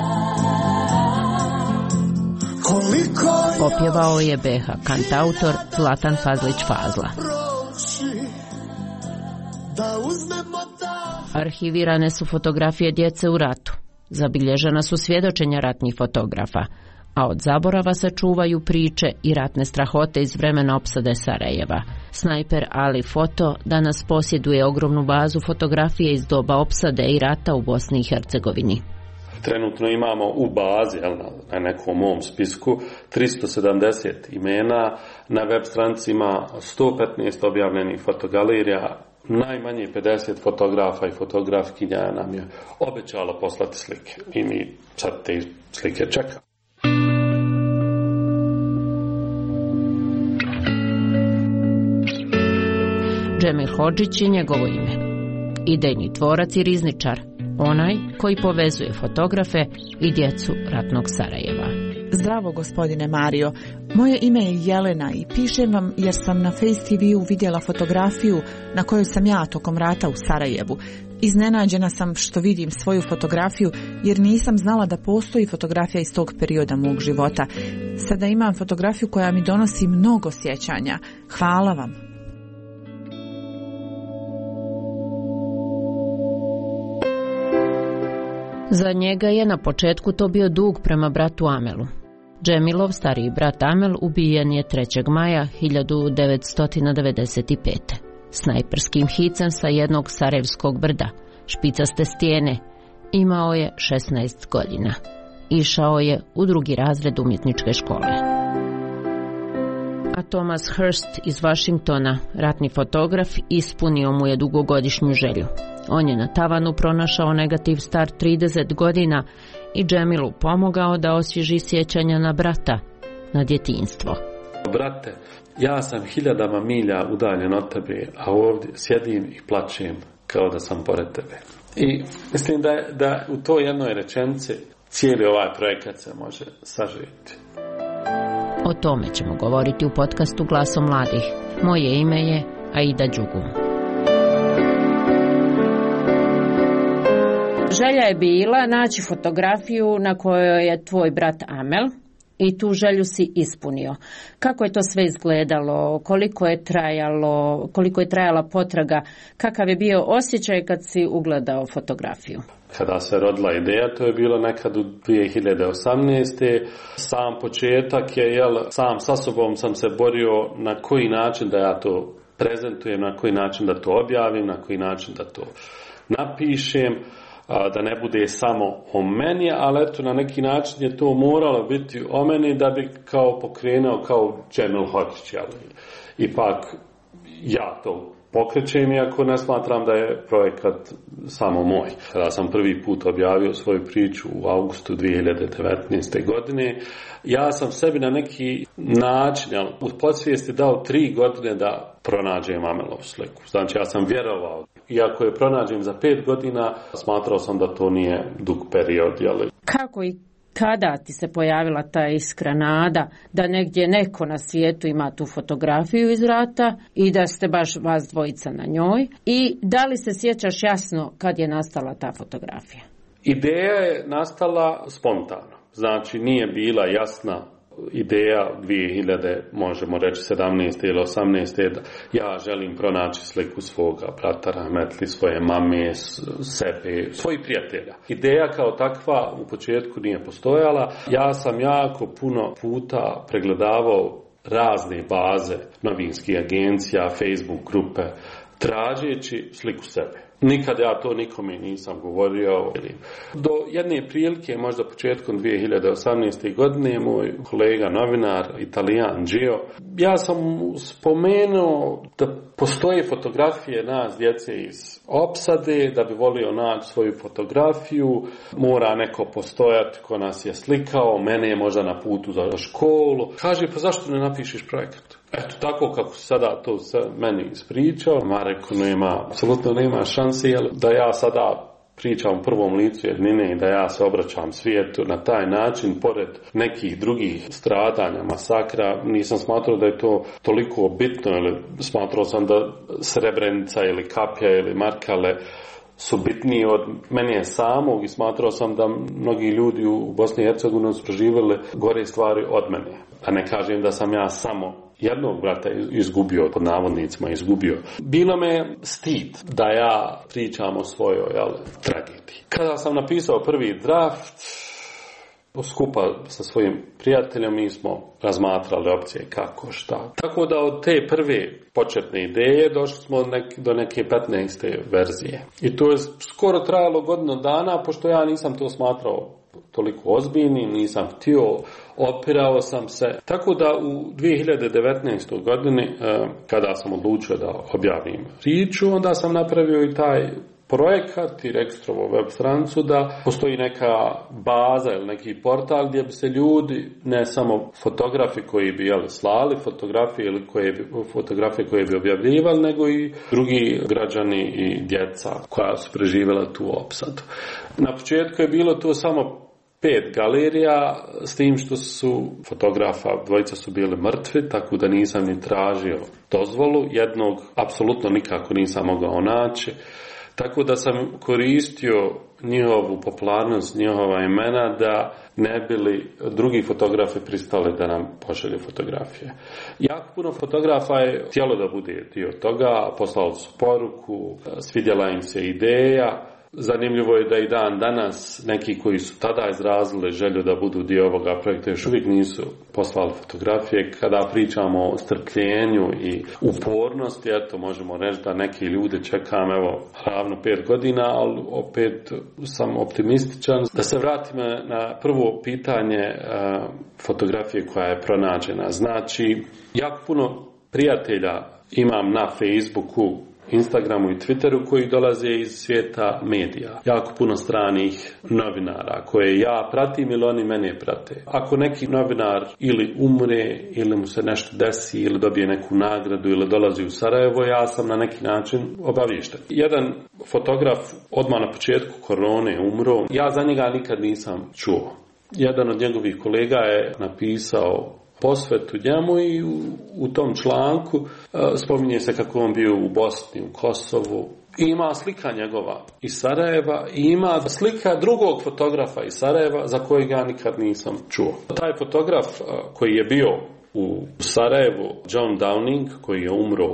Opjevao je BH kantautor Zlatan Fazlić Fazla. Arhivirane su fotografije djece u ratu. Zabilježena su svjedočenja ratnih fotografa, a od zaborava se čuvaju priče i ratne strahote iz vremena opsade Sarajeva. Snajper Ali foto danas posjeduje ogromnu bazu fotografije iz doba opsade i rata u Bosni i Hercegovini. Trenutno imamo u bazi, na nekom mom spisku, 370 imena, na web stranicima 115 objavljenih fotogalerija, najmanje 50 fotografa i fotografkinja nam je obećalo poslati slike i mi sad te slike čekamo. Džemil Hodžić je njegovo ime. Idejni tvorac i rizničar, onaj koji povezuje fotografe i djecu ratnog Sarajeva. Zdravo, gospodine Mario. Moje ime je Jelena i pišem vam jer sam na Face TV-u vidjela fotografiju na kojoj sam ja tokom rata u Sarajevu. Iznenađena sam što vidim svoju fotografiju jer nisam znala da postoji fotografija iz tog perioda mog života. Sada imam fotografiju koja mi donosi mnogo sjećanja. Hvala vam. Za njega je na početku to bio dug prema bratu Amelu. Džemilov stariji brat Amel ubijen je 3. maja 1995. Snajperskim hicem sa jednog sarajevskog brda, špicaste stijene. Imao je 16 godina. Išao je u 2. razred umjetničke škole. A Thomas Hurst iz Washingtona, ratni fotograf, ispunio mu je dugogodišnju želju. On je na tavanu pronašao negativ star 30 godina i Džemilu pomogao da osvježi sjećanja na brata, na djetinjstvo. Brate, ja sam 1000 milja udaljen od tebe, a ovdje sjedim i plačem kao da sam pored tebe. I mislim da u toj jednoj rečenici cijeli ovaj projekat se može saživjeti. O tome ćemo govoriti u podcastu Glasom mladih. Moje ime je Aida Đugum. Želja je bila naći fotografiju na kojoj je tvoj brat Amel i tu želju si ispunio. Kako je to sve izgledalo, koliko je trajala potraga, kakav je bio osjećaj kad si ugledao fotografiju? Kada se rodila ideja, to je bilo nekad u 2018. Sam početak je, sam sa sobom sam se borio na koji način da ja to prezentujem, na koji način da to objavim, na koji način da to napišem. da ne bude samo o meni, ali eto na neki način je to moralo biti o meni da bi kao pokrenuo kao Džemil Hođić, ipak ja to pokrećem, iako ne smatram da je projekat samo moj. Kada sam prvi put objavio svoju priču u augustu 2019. godine, ja sam sebi na neki način u podsvijesti dao 3 godine da pronađem Amelovu sliku. Znači ja sam vjerovao, iako je pronađem za 5 godina, smatrao sam da to nije dug period. Kako i kada ti se pojavila ta iskra nada da negdje neko na svijetu ima tu fotografiju iz rata i da ste baš vas dvojica na njoj? I da li se sjećaš jasno kad je nastala ta fotografija? Ideja je nastala spontano. Znači nije bila jasna ideja 2000, možemo reći 17. ili 18. da ja želim pronaći sliku svoga brata Rahmetli, svoje mame, sebe, svojih prijatelja. Ideja kao takva u početku nije postojala. Ja sam jako puno puta pregledavao razne baze novinskih agencija, Facebook grupe, tražeći sliku sebe. Nikad ja to nikome nisam govorio. Do jedne prilike, možda početkom 2018. godine, moj kolega novinar, Italijan Gio, ja sam spomenuo da postoje fotografije nas djece iz opsade, da bi volio naći svoju fotografiju, mora neko postojati ko nas je slikao, mene je možda na putu za školu. Kaže, pa zašto ne napišeš projekat? Eto, tako kako sada to se meni ispričao, ma rekao, apsolutno nema šanse, da ja sada pričam u prvom licu jednine i da ja se obraćam svijetu na taj način, pored nekih drugih stradanja, masakra, nisam smatrao da je to toliko bitno, ili smatrao sam da Srebrenica ili Kapja ili Markale su bitniji od mene samog i smatrao sam da mnogi ljudi u Bosni i Hercegovini su proživjeli gore stvari od mene. A ne kažem da sam ja samo jednog brata izgubio, pod navodnicima izgubio. Bilo me stid da ja pričam o svojoj tragediji. Kada sam napisao prvi draft, skupa sa svojim prijateljom mi smo razmatrali opcije kako, šta. Tako da od te prve početne ideje došli smo do neke 15. verzije. I to je skoro trajalo godinu dana, pošto ja nisam to smatrao toliko ozbiljnim, nisam htio, opirao sam se. Tako da u 2019. godini, kada sam odlučio da objavim priču, onda sam napravio i taj projekat i registrovo web stranicu da postoji neka baza ili neki portal gdje bi se ljudi, ne samo fotografi koji bi slali fotografije ili fotografije koje bi objavljivali, nego i drugi građani i djeca koja su preživjela tu opsadu. Na početku je bilo to samo 5 galerija, s tim što su fotografa, dvojica su bili mrtvi, tako da nisam ni tražio dozvolu, jednog apsolutno nikako nisam mogao naći. Tako da sam koristio njihovu popularnost, njihova imena da ne bili drugi fotografi pristali da nam pošalju fotografije. Jako puno fotografa je htjelo da bude dio toga, poslali su poruku, svidjela im se ideja. Zanimljivo je da i dan danas neki koji su tada izrazili želju da budu dio ovoga projekta još uvijek nisu poslali fotografije. Kada pričamo o strpljenju i upornosti, eto možemo reći da neki ljudi čekam ravno 5 godina, ali opet sam optimističan. Da se vratim na prvo pitanje fotografije koja je pronađena. Znači, jako puno prijatelja imam na Facebooku, Instagramu i Twitteru koji dolaze iz svijeta medija. Jako puno stranih novinara koje ja pratim ili oni mene prate. Ako neki novinar ili umre ili mu se nešto desi ili dobije neku nagradu ili dolazi u Sarajevo, ja sam na neki način obaviješten. Jedan fotograf odmah na početku korone umro. Ja za njega nikad nisam čuo. Jedan od njegovih kolega je napisao posvetu njemu i u tom članku spominje se kako on bio u Bosni, u Kosovu. I ima slika njegova iz Sarajeva i ima slika drugog fotografa iz Sarajeva za kojeg ja nikad nisam čuo. Taj fotograf koji je bio u Sarajevu, John Downing, koji je umro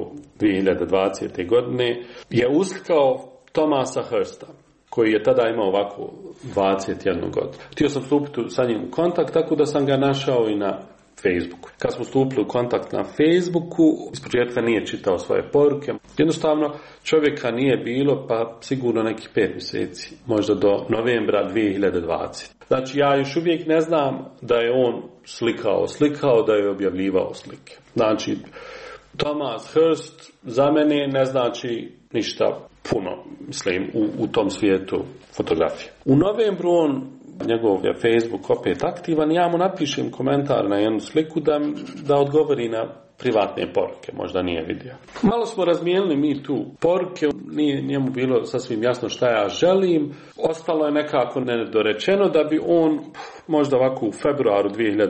2020. godine, je uslikao Thomasa Hursta, koji je tada imao ovako 21 godinu. Htio sam stupiti sa njim u kontakt, tako da sam ga našao i na Facebooku. Kad smo stupili u kontakt na Facebooku, ispočetka nije čitao svoje poruke. Jednostavno, čovjeka nije bilo pa sigurno nekih 5 mjeseci, možda do novembra 2020. Znači, ja još uvijek ne znam da je on slikao, da je objavljivao slike. Znači, Thomas Hearst za mene ne znači ništa puno, mislim, u tom svijetu fotografije. U novembru njegov je Facebook opet aktivan, ja mu napišem komentar na jednu sliku da odgovori na privatne poruke, možda nije vidio. Malo smo razmijenili mi tu poruke, nije njemu bilo sasvim jasno šta ja želim, ostalo je nekako nedorečeno da bi on možda ovako u februaru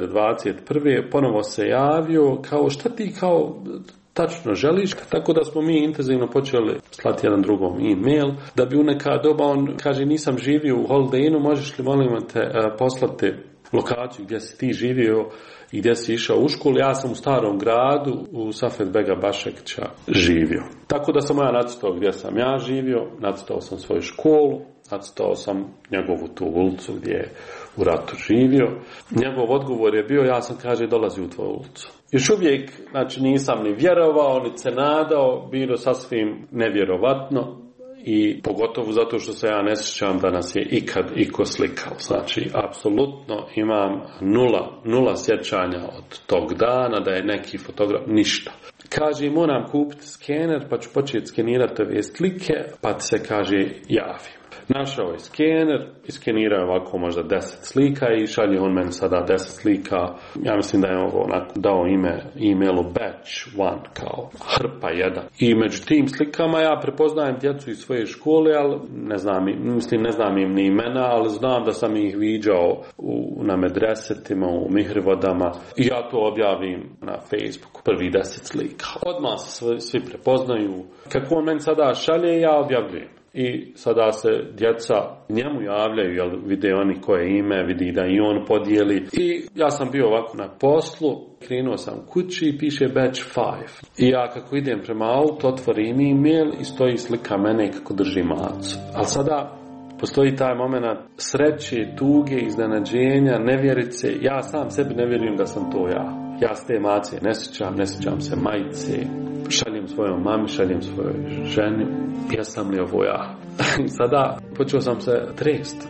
2021. ponovo se javio kao šta ti kao tačno želiš, tako da smo mi intenzivno počeli slati jedan drugom e-mail, da bi u neka doba on kaže nisam živio u Holiday Innu, možeš li molim te poslati lokaciju gdje si ti živio i gdje si išao u školu. Ja sam u Starom gradu u Safet Bega Bašekća živio. Tako da sam ja nacrtao gdje sam ja živio, nacrtao sam svoju školu, nacrtao sam njegovu tu ulicu gdje je u ratu živio. Njegov odgovor je bio, ja sam kaže dolazi u tvoju ulicu. Još uvijek, znači nisam ni vjerovao, ni se nadao, bilo sasvim nevjerovatno i pogotovo zato što se ja ne sjećam da nas je ikad iko slikao. Znači, apsolutno imam nula sjećanja od tog dana da je neki fotograf, ništa. Kaže, moram kupiti skener pa ću početi skenirati ove slike, pa ti se kaže javim. Našao je skener, iskenirao ovako možda 10 slika i šalje on meni sada 10 slika. Ja mislim da je ovo dao e-mailu batch 1, kao hrpa 1. I među tim slikama ja prepoznajem djecu iz svoje škole, ali ne znam im ni imena, ali znam da sam ih viđao na medresetima, u mihrivodama i ja to objavim na Facebooku, prvi 10 slika. Odmah se svi prepoznaju. Kako on meni sada šalje, ja objavljujem. I sada se djeca njemu javljaju, jer vide oni koje ime, vidi da i on podijeli. I ja sam bio ovako na poslu, krenuo sam kući i piše batch 5. I ja kako idem prema autu, otvorim e-mail i stoji slika mene kako drži macu. Ali sada postoji taj moment sreće, tuge, iznenađenja, nevjerice. Ja sam sebi ne vjerujem da sam to ja. Ja s te mace ne sjećam se majice. Šaljem svojom mami, šaljem svojoj ženi, jesam li ovo ja? Sada počeo sam se trest.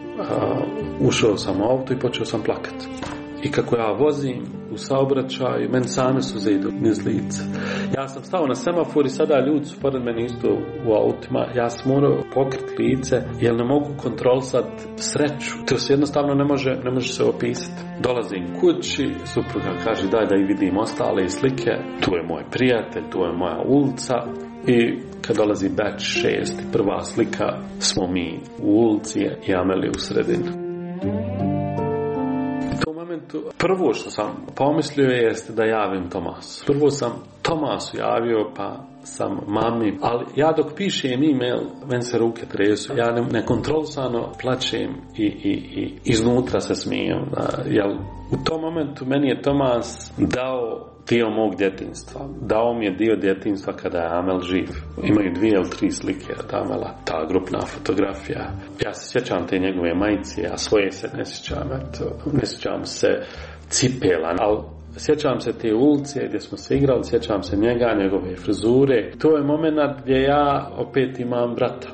Ušao sam u auto i počeo sam plakati. I kako ja vozim u saobraćaju, meni same suze idu niz lice. Ja sam stao na semafor i sada ljudi su pored meni isto u autima. Ja sam morao pokriti lice jer ne mogu kontrolisati sreću. To se jednostavno ne može se opisati. Dolazim kući, supruga kaže daj da i vidim ostale slike. Tu je moj prijatelj, tu je moja ulica. I kad dolazi batch 6, prva slika, smo mi u ulici i Amelija u sredinu. Prvo što sam pomislio jeste da javim Tomasu. Prvo sam Tomasu javio, pa sam mami, ali ja dok pišem e-mail, meni se ruke tresu, ja nekontrolisano plačem i iznutra se smijem. Jer u tom momentu meni je Tomas dao dio mog djetinjstva. Dao mi je dio djetinjstva kada je Amel živ. Imaju 2 ili 3 slike od Amela, ta grupna fotografija. Ja se sjećam te njegove majice, a svoje se ne sjećam. Ne sjećam se cipela, ali sjećam se te ulice gdje smo se igrali, sjećam se njegove frizure. To je moment gdje ja opet imam brata.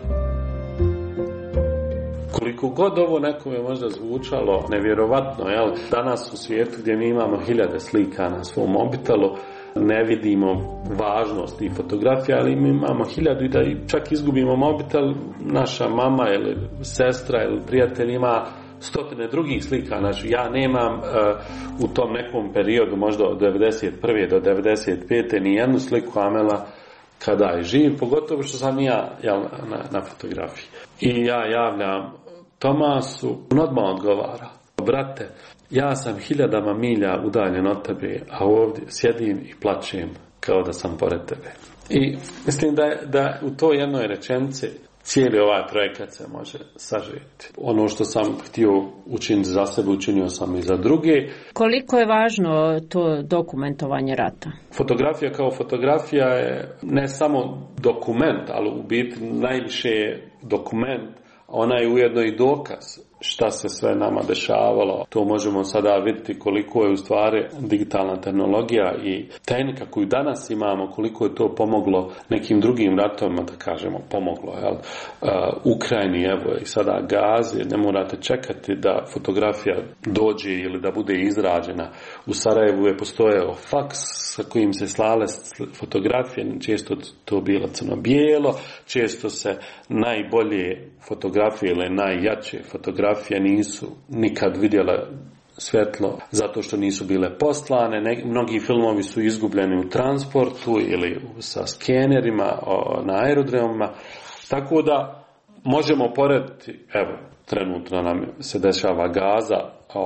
Koliko god ovo nekome možda zvučalo nevjerovatno, jel? Danas u svijetu gdje mi imamo 1000 slika na svom mobitelu, ne vidimo važnost i fotografija, ali mi imamo 1000 i da čak izgubimo mobitel, naša mama ili sestra ili prijatelj ima 100 drugih slika. Znači ja nemam u tom nekom periodu, možda od 91. do 95. ni jednu sliku Amela kada je živ, pogotovo što sam ja na fotografiji. I ja javljam Tomasu, on odmah odgovara: brate, ja sam 1000 milja udaljen od tebe, a ovdje sjedim i plačem kao da sam pored tebe. I mislim da u toj jednoj rečenici cijeli ovaj projekat se može sažeti. Ono što sam htio učiniti za sebe, učinio sam i za druge. Koliko je važno to dokumentovanje rata? Fotografija kao fotografija je ne samo dokument, ali u biti najviše je dokument, ona je ujedno i dokaz. šta se sve nama dešavalo. To možemo sada vidjeti koliko je u stvari digitalna tehnologija i tehnika koju danas imamo, koliko je to pomoglo nekim drugim ratovima, da kažemo, pomoglo. Ukrajini, evo i sada Gazi, ne morate čekati da fotografija dođe ili da bude izrađena. U Sarajevu je postojao faks sa kojim se slale fotografije, često to bilo crno-bijelo, često se najbolje fotografije ili najjače fotografije nisu nikad vidjele svjetlo zato što nisu bile poslane. Mnogi filmovi su izgubljeni u transportu ili sa skenerima na aerodromima. Tako da možemo porediti, evo, trenutno nam se dešava Gaza,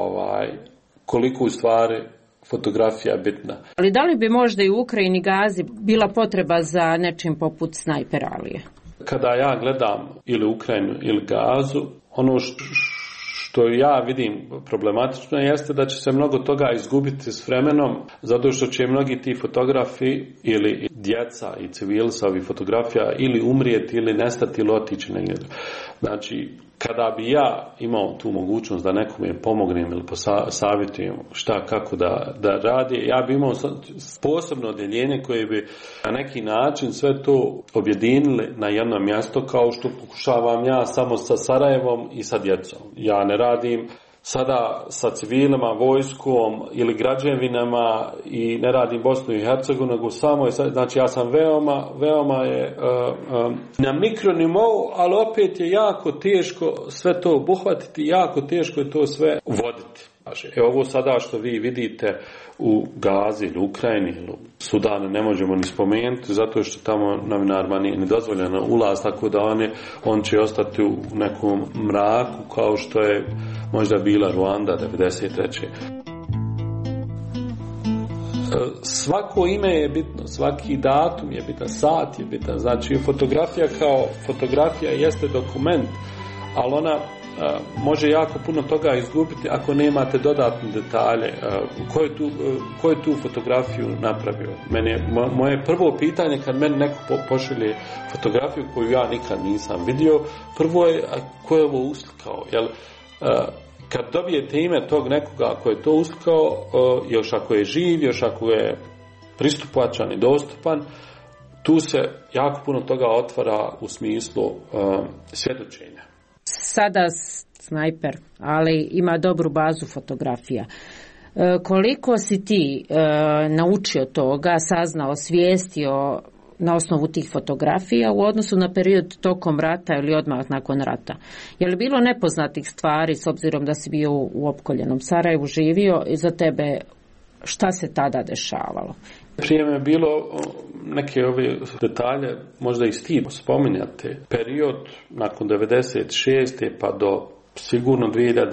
koliko u stvari fotografija je bitna. Ali da li bi možda i u Ukrajini Gazi bila potreba za nečim poput Snajper Alije? Kada ja gledam ili Ukrajinu ili Gazu, ono što ja vidim problematično jeste da će se mnogo toga izgubiti s vremenom, zato što će mnogi ti fotografi ili djeca i civili sa ovih fotografija ili umrijeti ili nestati ili otići negdje. Znači, kada bi ja imao tu mogućnost da nekome pomognem ili savjetujem šta, kako da radi, ja bi imao posebno odjeljenje koje bi na neki način sve to objedinili na jedno mjesto, kao što pokušavam ja samo sa Sarajevom i sa djecom. Ja ne radim sada sa civilima, vojskom ili građevinama i ne radim Bosnu i Hercegovinu, nego samo, znači ja sam veoma je na mikronivou, ali opet je jako teško sve to obuhvatiti, jako teško je to sve voditi. Ovo sada što vi vidite u Gazi ili Ukrajini ili Sudanu ne možemo ni spomenuti, zato što tamo novinarima nije ni dozvoljeno ulaz, tako da on će ostati u nekom mraku kao što je možda bila Ruanda 1993. Svako ime je bitno, svaki datum je bitan, sat je bitan. Znači fotografija kao fotografija jeste dokument, ali ona može jako puno toga izgubiti ako nemate dodatne detalje. Ko je tu fotografiju napravio? Moje prvo pitanje kad meni neko pošalje fotografiju koju ja nikad nisam vidio, prvo je ko je ovo uslikao? Kad dobijete ime tog nekoga ko je to uslikao, još ako je živ, još ako je pristupačan i dostupan, tu se jako puno toga otvara u smislu svjedočenja. Sada Snajper, ali ima dobru bazu fotografija. Koliko si ti naučio toga, saznao, svijestio na osnovu tih fotografija u odnosu na period tokom rata ili odmah nakon rata? Je li bilo nepoznatih stvari s obzirom da si bio u opkoljenom Sarajevu, živio i za tebe šta se tada dešavalo? Prije me je bilo neke ove detalje, možda i stid spominjate. Period nakon 96. pa do sigurno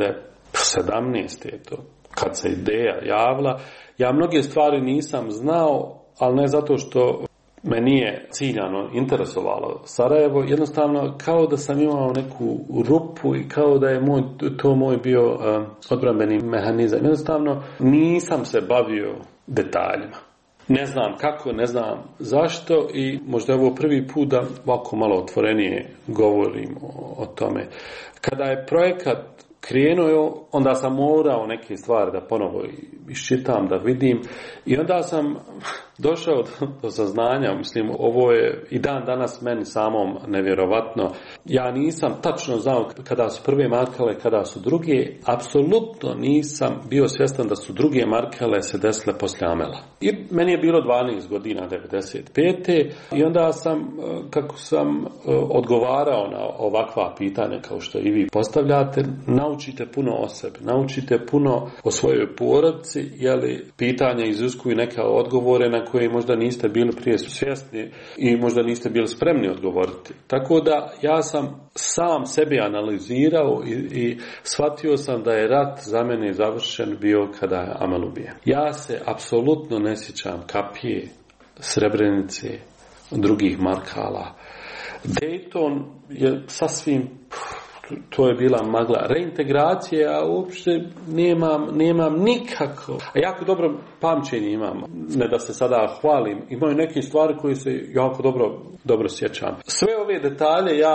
2017. to, kad se ideja javila, ja mnoge stvari nisam znao, ali ne zato što me nije ciljano interesovalo Sarajevo, jednostavno kao da sam imao neku rupu i kao da je to moj bio odbrambeni mehanizam. Jednostavno nisam se bavio detaljima. Ne znam kako, ne znam zašto i možda je ovo prvi put da ovako malo otvorenije govorim o tome. Kada je projekat krenuo, onda sam morao neke stvari da ponovo iščitam, da vidim i onda sam došao do saznanja, mislim, ovo je i dan danas meni samom nevjerovatno. Ja nisam tačno znao kada su prve markale, kada su druge, apsolutno nisam bio svjestan da su druge markale se desile poslije Amela. I meni je bilo 12 godina, 95. I onda sam, kako sam odgovarao na ovakva pitanja kao što i vi postavljate, naučite puno o sebi, naučite puno o svojoj porodici, jeli pitanja iziskuju neke odgovore na koje možda niste bili prije svjesni i možda niste bili spremni odgovoriti. Tako da ja sam sam sebi analizirao i shvatio sam da je rat za mene završen bio kada je Amel ubijen. Ja se apsolutno ne sjećam Kapije, Srebrenice, drugih markala. Dayton je sasvim, to je bila magla. Reintegracija, a uopšte nemam nikako. A jako dobro pamćenje imam. Ne da se sada hvalim. Imaju neke stvari koje se jako dobro sjećam. Sve ove detalje ja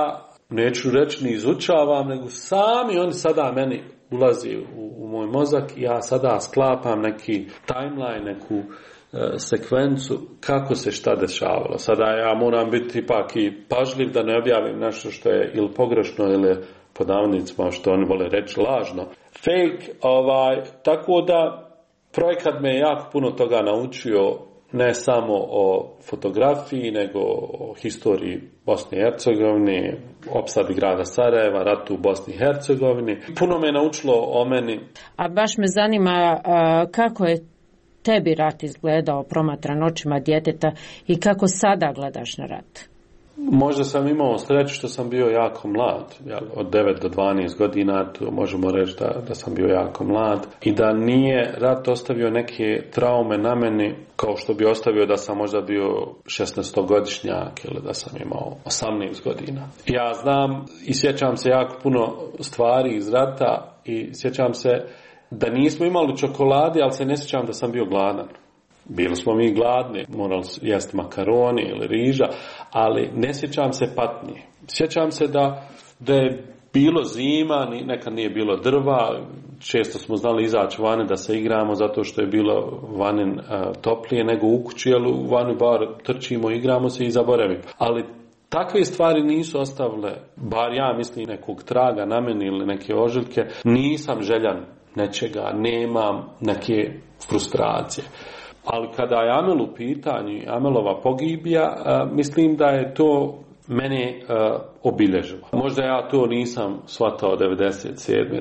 neću reći ni izučavam, nego sami oni sada meni ulazi u moj mozak i ja sada sklapam neki timeline, neku sekvencu kako se šta dešavalo. Sada ja moram biti ipak i pažljiv da ne objavim nešto što je ili pogrešno ili pod navodnicima što oni vole reći lažno. Fake, tako da projekat me jako puno toga naučio, ne samo o fotografiji, nego o historiji Bosne i Hercegovine, opsadi grada Sarajeva, ratu u Bosni i Hercegovini. Puno me naučilo o meni. A baš me zanima kako je tebi rat izgledao promatran očima djeteta i kako sada gledaš na rat? Možda sam imao sreću što sam bio jako mlad, od 9 do 12 godina, to možemo reći da sam bio jako mlad i da nije rat ostavio neke traume na meni kao što bi ostavio da sam možda bio 16-godišnjak ili da sam imao 18 godina. Ja znam i sjećam se jako puno stvari iz rata i sjećam se da nismo imali čokolade, ali se ne sjećam da sam bio gladan. Bili smo mi gladni, morali jesti makaroni ili riža, ali ne sjećam se patnje. Sjećam se da je bilo zima, nekad nije bilo drva, često smo znali izaći vani da se igramo zato što je bilo vani toplije nego u kući, ali u vani bar trčimo, igramo se i zaboravimo. Ali takve stvari nisu ostavile, bar ja mislim, nekog traga na meni ili neke ožiljke. Nisam željan nečega, nemam neke frustracije. Ali kada je Amel u pitanju, Amelova pogibija, mislim da je to mene obilježilo. Možda ja to nisam shvatao 97.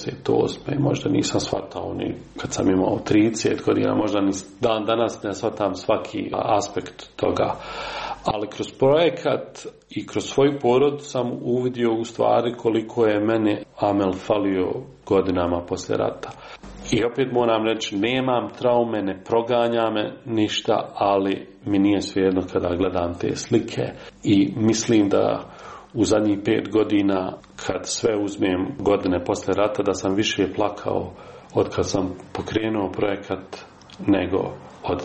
98. Možda nisam shvatao ni kad sam imao 30 godina, možda ni dan danas ne shvatam svaki aspekt toga. Ali kroz projekat i kroz svoju porod sam uvidio u stvari koliko je mene Amel falio godinama poslije rata. I opet moram reći, nemam traume, ne proganja me ništa, ali mi nije svejedno kada gledam te slike i mislim da u zadnjih 5 godina, kad sve uzmem godine poslije rata, da sam više plakao od kad sam pokrenuo projekat nego od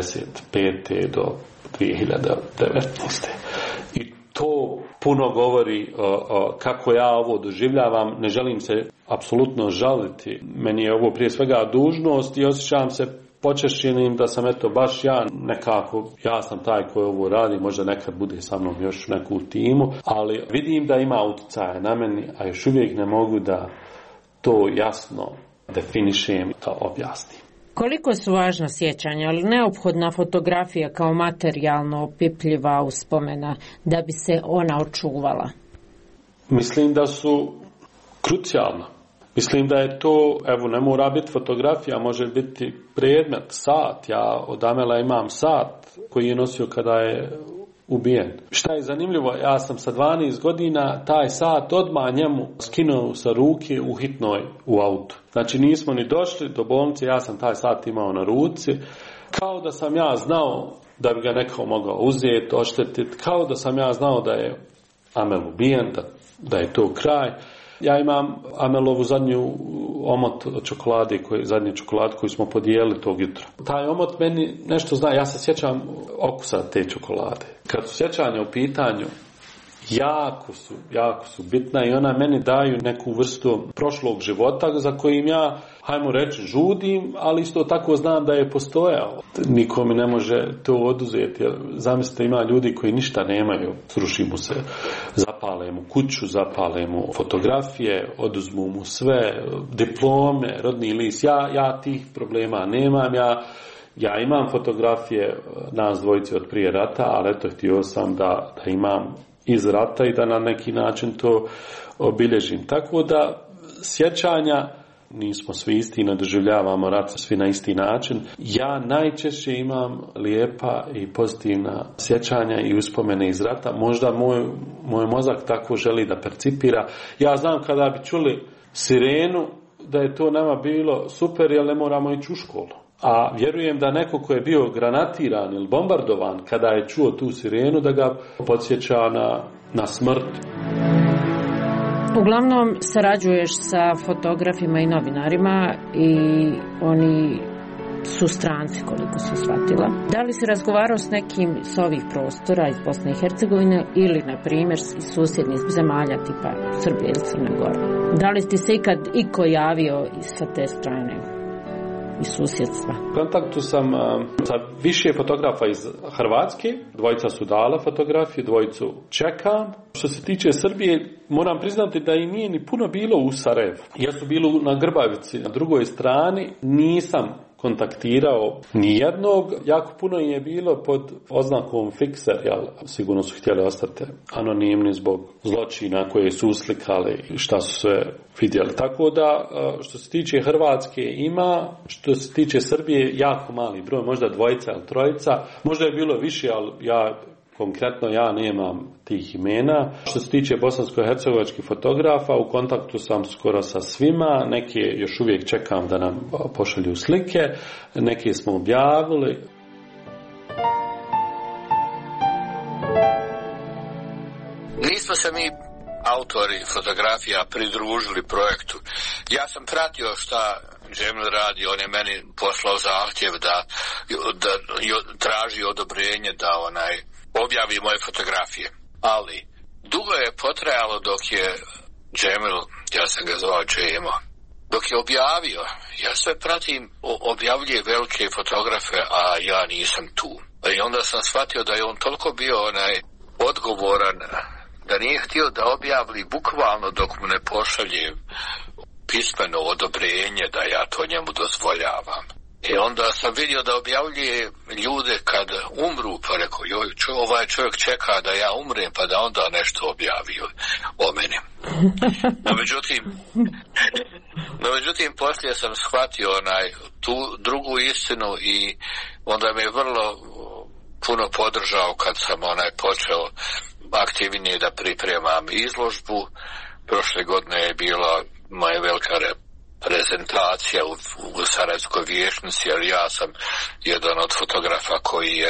95. do 2019. I to puno govori kako ja ovo doživljavam. Ne želim se apsolutno žaliti. Meni je ovo prije svega dužnost i osjećam se počešćenim da sam baš ja nekako, ja sam taj koji ovo radi, možda nekad bude sa mnom još neku timu, ali vidim da ima utjecaja na meni, a još uvijek ne mogu da to jasno definišem i to objasnim. Koliko su važna sjećanja, ali neophodna fotografija kao materijalno opipljiva uspomena da bi se ona očuvala? Mislim da su krucijalna. Mislim da je to, ne mora biti fotografija, može biti predmet, sat. Ja od Amela imam sat koji je nosio kada je ubijen. Šta je zanimljivo, ja sam sa 12 godina taj sat odmah njemu skinuo sa ruke u hitnoj u autu. Znači nismo ni došli do bolnice, ja sam taj sat imao na ruci, kao da sam ja znao da bi ga neko mogao uzeti, oštetiti, kao da sam ja znao da je Amel ubijen, da je to kraj. Ja imam Amelovu zadnju omot od čokolade, zadnji čokolad koji smo podijelili tog jutra. Taj omot meni nešto zna, ja se sjećam okusa te čokolade. Kad su sjećanja u pitanju, jako su bitna i ona meni daju neku vrstu prošlog života za kojim ja, hajmo reći, žudim, ali isto tako znam da je postojao. Niko mi ne može to oduzeti. Zamislite, ima ljudi koji ništa nemaju, sruši mu se, zapale mu kuću, zapale mu fotografije, oduzmu mu sve, diplome, rodni list. Ja tih problema nemam, ja imam fotografije nas dvojice od prije rata, ali htio sam da imam iz rata i da na neki način to obilježim. Tako da sjećanja, nismo svi isti, ne doživljavamo rat svi na isti način. Ja najčešće imam lijepa i pozitivna sjećanja i uspomene iz rata. Možda moj mozak tako želi da percipira. Ja znam kada bi čuli sirenu da je to nama bilo super, jer ne moramo ići u školu. A vjerujem da neko ko je bio granatiran ili bombardovan, kada je čuo tu sirenu, da ga podsjeća na smrt. Uglavnom sarađuješ sa fotografima i novinarima i oni su stranci, koliko sam shvatila. Da li si razgovarao s nekim s ovih prostora iz Bosne i Hercegovine ili, na primjer, iz susjednih zemalja tipa Srbije ili Crne Gore? Da li ti se ikad iko javio sa te strane? Iz susjedstva. U kontaktu sam sa više fotografa iz Hrvatske, dvojica su dala fotografije, dvojicu čekam. Što se tiče Srbije, moram priznati da i nije ni puno bilo u Sarajevu. Ja su bili na Grbavici, na drugoj strani, nisam kontaktirao nijednog. Jako puno je bilo pod oznakom fikser, jel, sigurno su htjeli ostati anonimni zbog zločina koje su uslikali i šta su sve vidjeli. Tako da, što se tiče Hrvatske ima, što se tiče Srbije, jako mali broj, možda dvojica ili trojica, možda je bilo više, ali konkretno ja nemam tih imena. Što se tiče bosansko-hercegovačkih fotografa, u kontaktu sam skoro sa svima, neke još uvijek čekam da nam pošalju slike, neke smo objavili. Nismo se mi autori fotografija pridružili projektu. Ja sam pratio šta Džemil radi, on je meni poslao zahtjev da traži odobrenje da objavi moje fotografije. Ali dugo je potrajalo dok je Džemil, ja sam ga zvao Džemo, dok je objavio. Ja sve pratim, objavljuje velike fotografe, a ja nisam tu. I onda sam shvatio da je on toliko bio odgovoran da nije htio da objavili bukvalno dok mu ne pošalje pismeno odobrenje da ja to njemu dozvoljavam. I onda sam vidio da objavljuje ljude kad umru, pa rekao, ovaj čovjek čeka da ja umrem pa da onda nešto objavi o meni. No međutim, poslije sam shvatio tu drugu istinu i onda me je vrlo puno podržao kad sam počeo aktivnije da pripremam izložbu. Prošle godine je bila moja velika prezentacija u Sarajevskoj vijećnici, jer ja sam jedan od fotografa koji je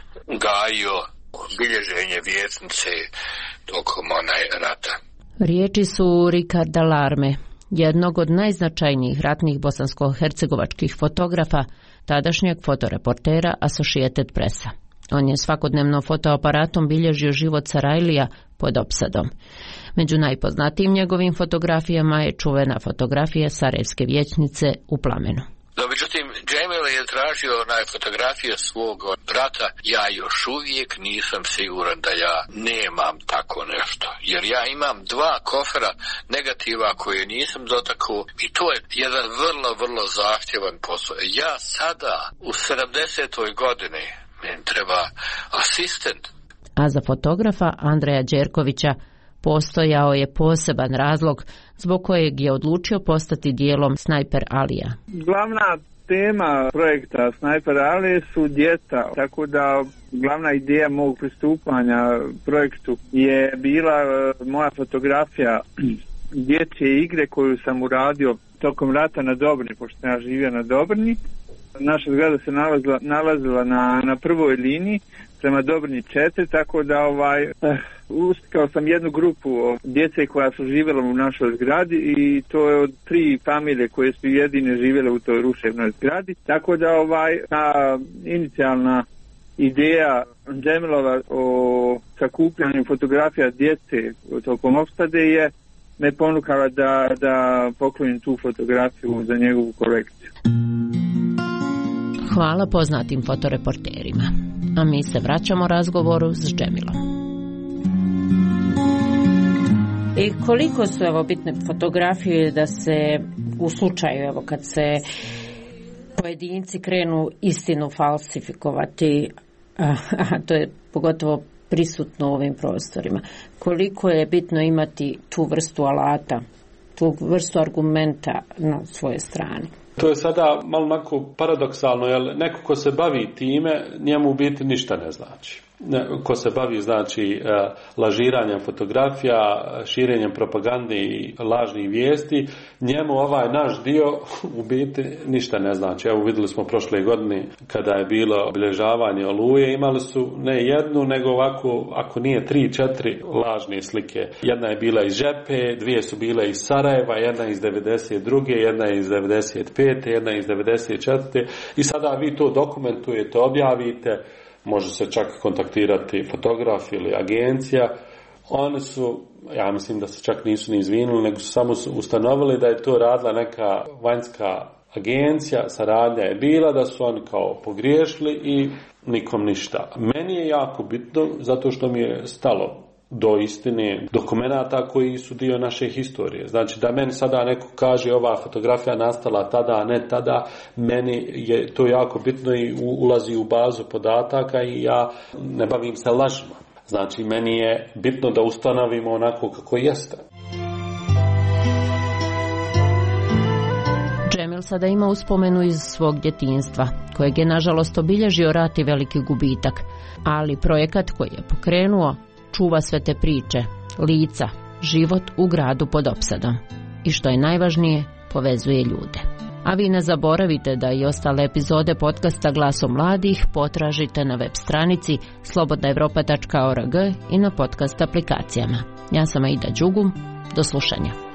gajio bilježenje vijećnice tokom rata. Riječi su Ricarda Larme, jednog od najznačajnijih ratnih bosansko-hercegovačkih fotografa, tadašnjeg fotoreportera Associated Pressa. On je svakodnevno fotoaparatom bilježio život Sarajlija pod opsadom. Među najpoznatijim njegovim fotografijama je čuvena fotografija Sarajevske vijećnice u plamenu. No, međutim, Džemil je tražio fotografije svog brata. Ja još uvijek nisam siguran da ja nemam tako nešto. Jer ja imam 2 kofera negativa koje nisam dotakao i to je jedan vrlo, vrlo zahtjevan posao. Ja sada u 70. godini meni treba asistent. A za fotografa Andreja Đerkovića postojao je poseban razlog zbog kojeg je odlučio postati dijelom Snajper Alija. Glavna tema projekta Snajper Ali su djeca, tako da glavna ideja mog pristupanja projektu je bila moja fotografija dječje igre koju sam uradio tokom rata na Dobrni, pošto sam ja živio na Dobrni. Naša zgrada se nalazila na prvoj liniji prema Dobrni 4, tako da ustikao sam jednu grupu djece koja su živjela u našoj zgradi i to je od 3 familije koje su jedine živjele u toj ruševnoj zgradi. Tako da ta inicijalna ideja Džemilova o sakupljanju fotografija djece tokom opsade je me ponukala da poklonim tu fotografiju za njegovu kolekciju. Hvala poznatim fotoreporterima. A mi se vraćamo razgovoru s Džemilom. I koliko su bitne fotografije da se u slučaju kad se pojedinci krenu istinu falsifikovati, a to je pogotovo prisutno u ovim prostorima. Koliko je bitno imati tu vrstu alata, tu vrstu argumenta na svojoj strani? To je sada malo onako paradoksalno, jer neko ko se bavi time, njemu u biti ništa ne znači. Ko se bavi lažiranjem fotografija, širenjem propagande i lažnih vijesti, njemu ovaj naš dio u biti ništa ne znači. Evo vidjeli smo prošle godine kada je bilo obilježavanje Oluje, imali su ne jednu nego ovako, ako nije 3-4 lažne slike. Jedna je bila iz Žepe, 2 su bile iz Sarajeva, jedna iz 92. jedna iz 95. 95. jedna iz 94. I sada vi to dokumentujete, objavite, može se čak kontaktirati fotograf ili agencija. Oni su, ja mislim da se čak nisu ni izvinuli, nego su samo ustanovili da je to radila neka vanjska agencija, saradnja je bila, da su oni kao pogriješili i nikom ništa. Meni je jako bitno zato što mi je stalo do istine dokumenata koji su dio naše historije. Znači da meni sada neko kaže ova fotografija nastala tada, a ne tada, meni je to jako bitno i ulazi u bazu podataka i ja ne bavim se lažima. Znači meni je bitno da ustanovimo onako kako jeste. Džemil sada ima uspomenu iz svog djetinjstva, kojeg je nažalost obilježio rat i veliki gubitak, ali projekat koji je pokrenuo čuva sve te priče, lica, život u gradu pod opsadom i što je najvažnije, povezuje ljude. A vi ne zaboravite da i ostale epizode podcasta Glasom mladih potražite na web stranici slobodnaevropa.org i na podcast aplikacijama. Ja sam Aida Đugum, do slušanja.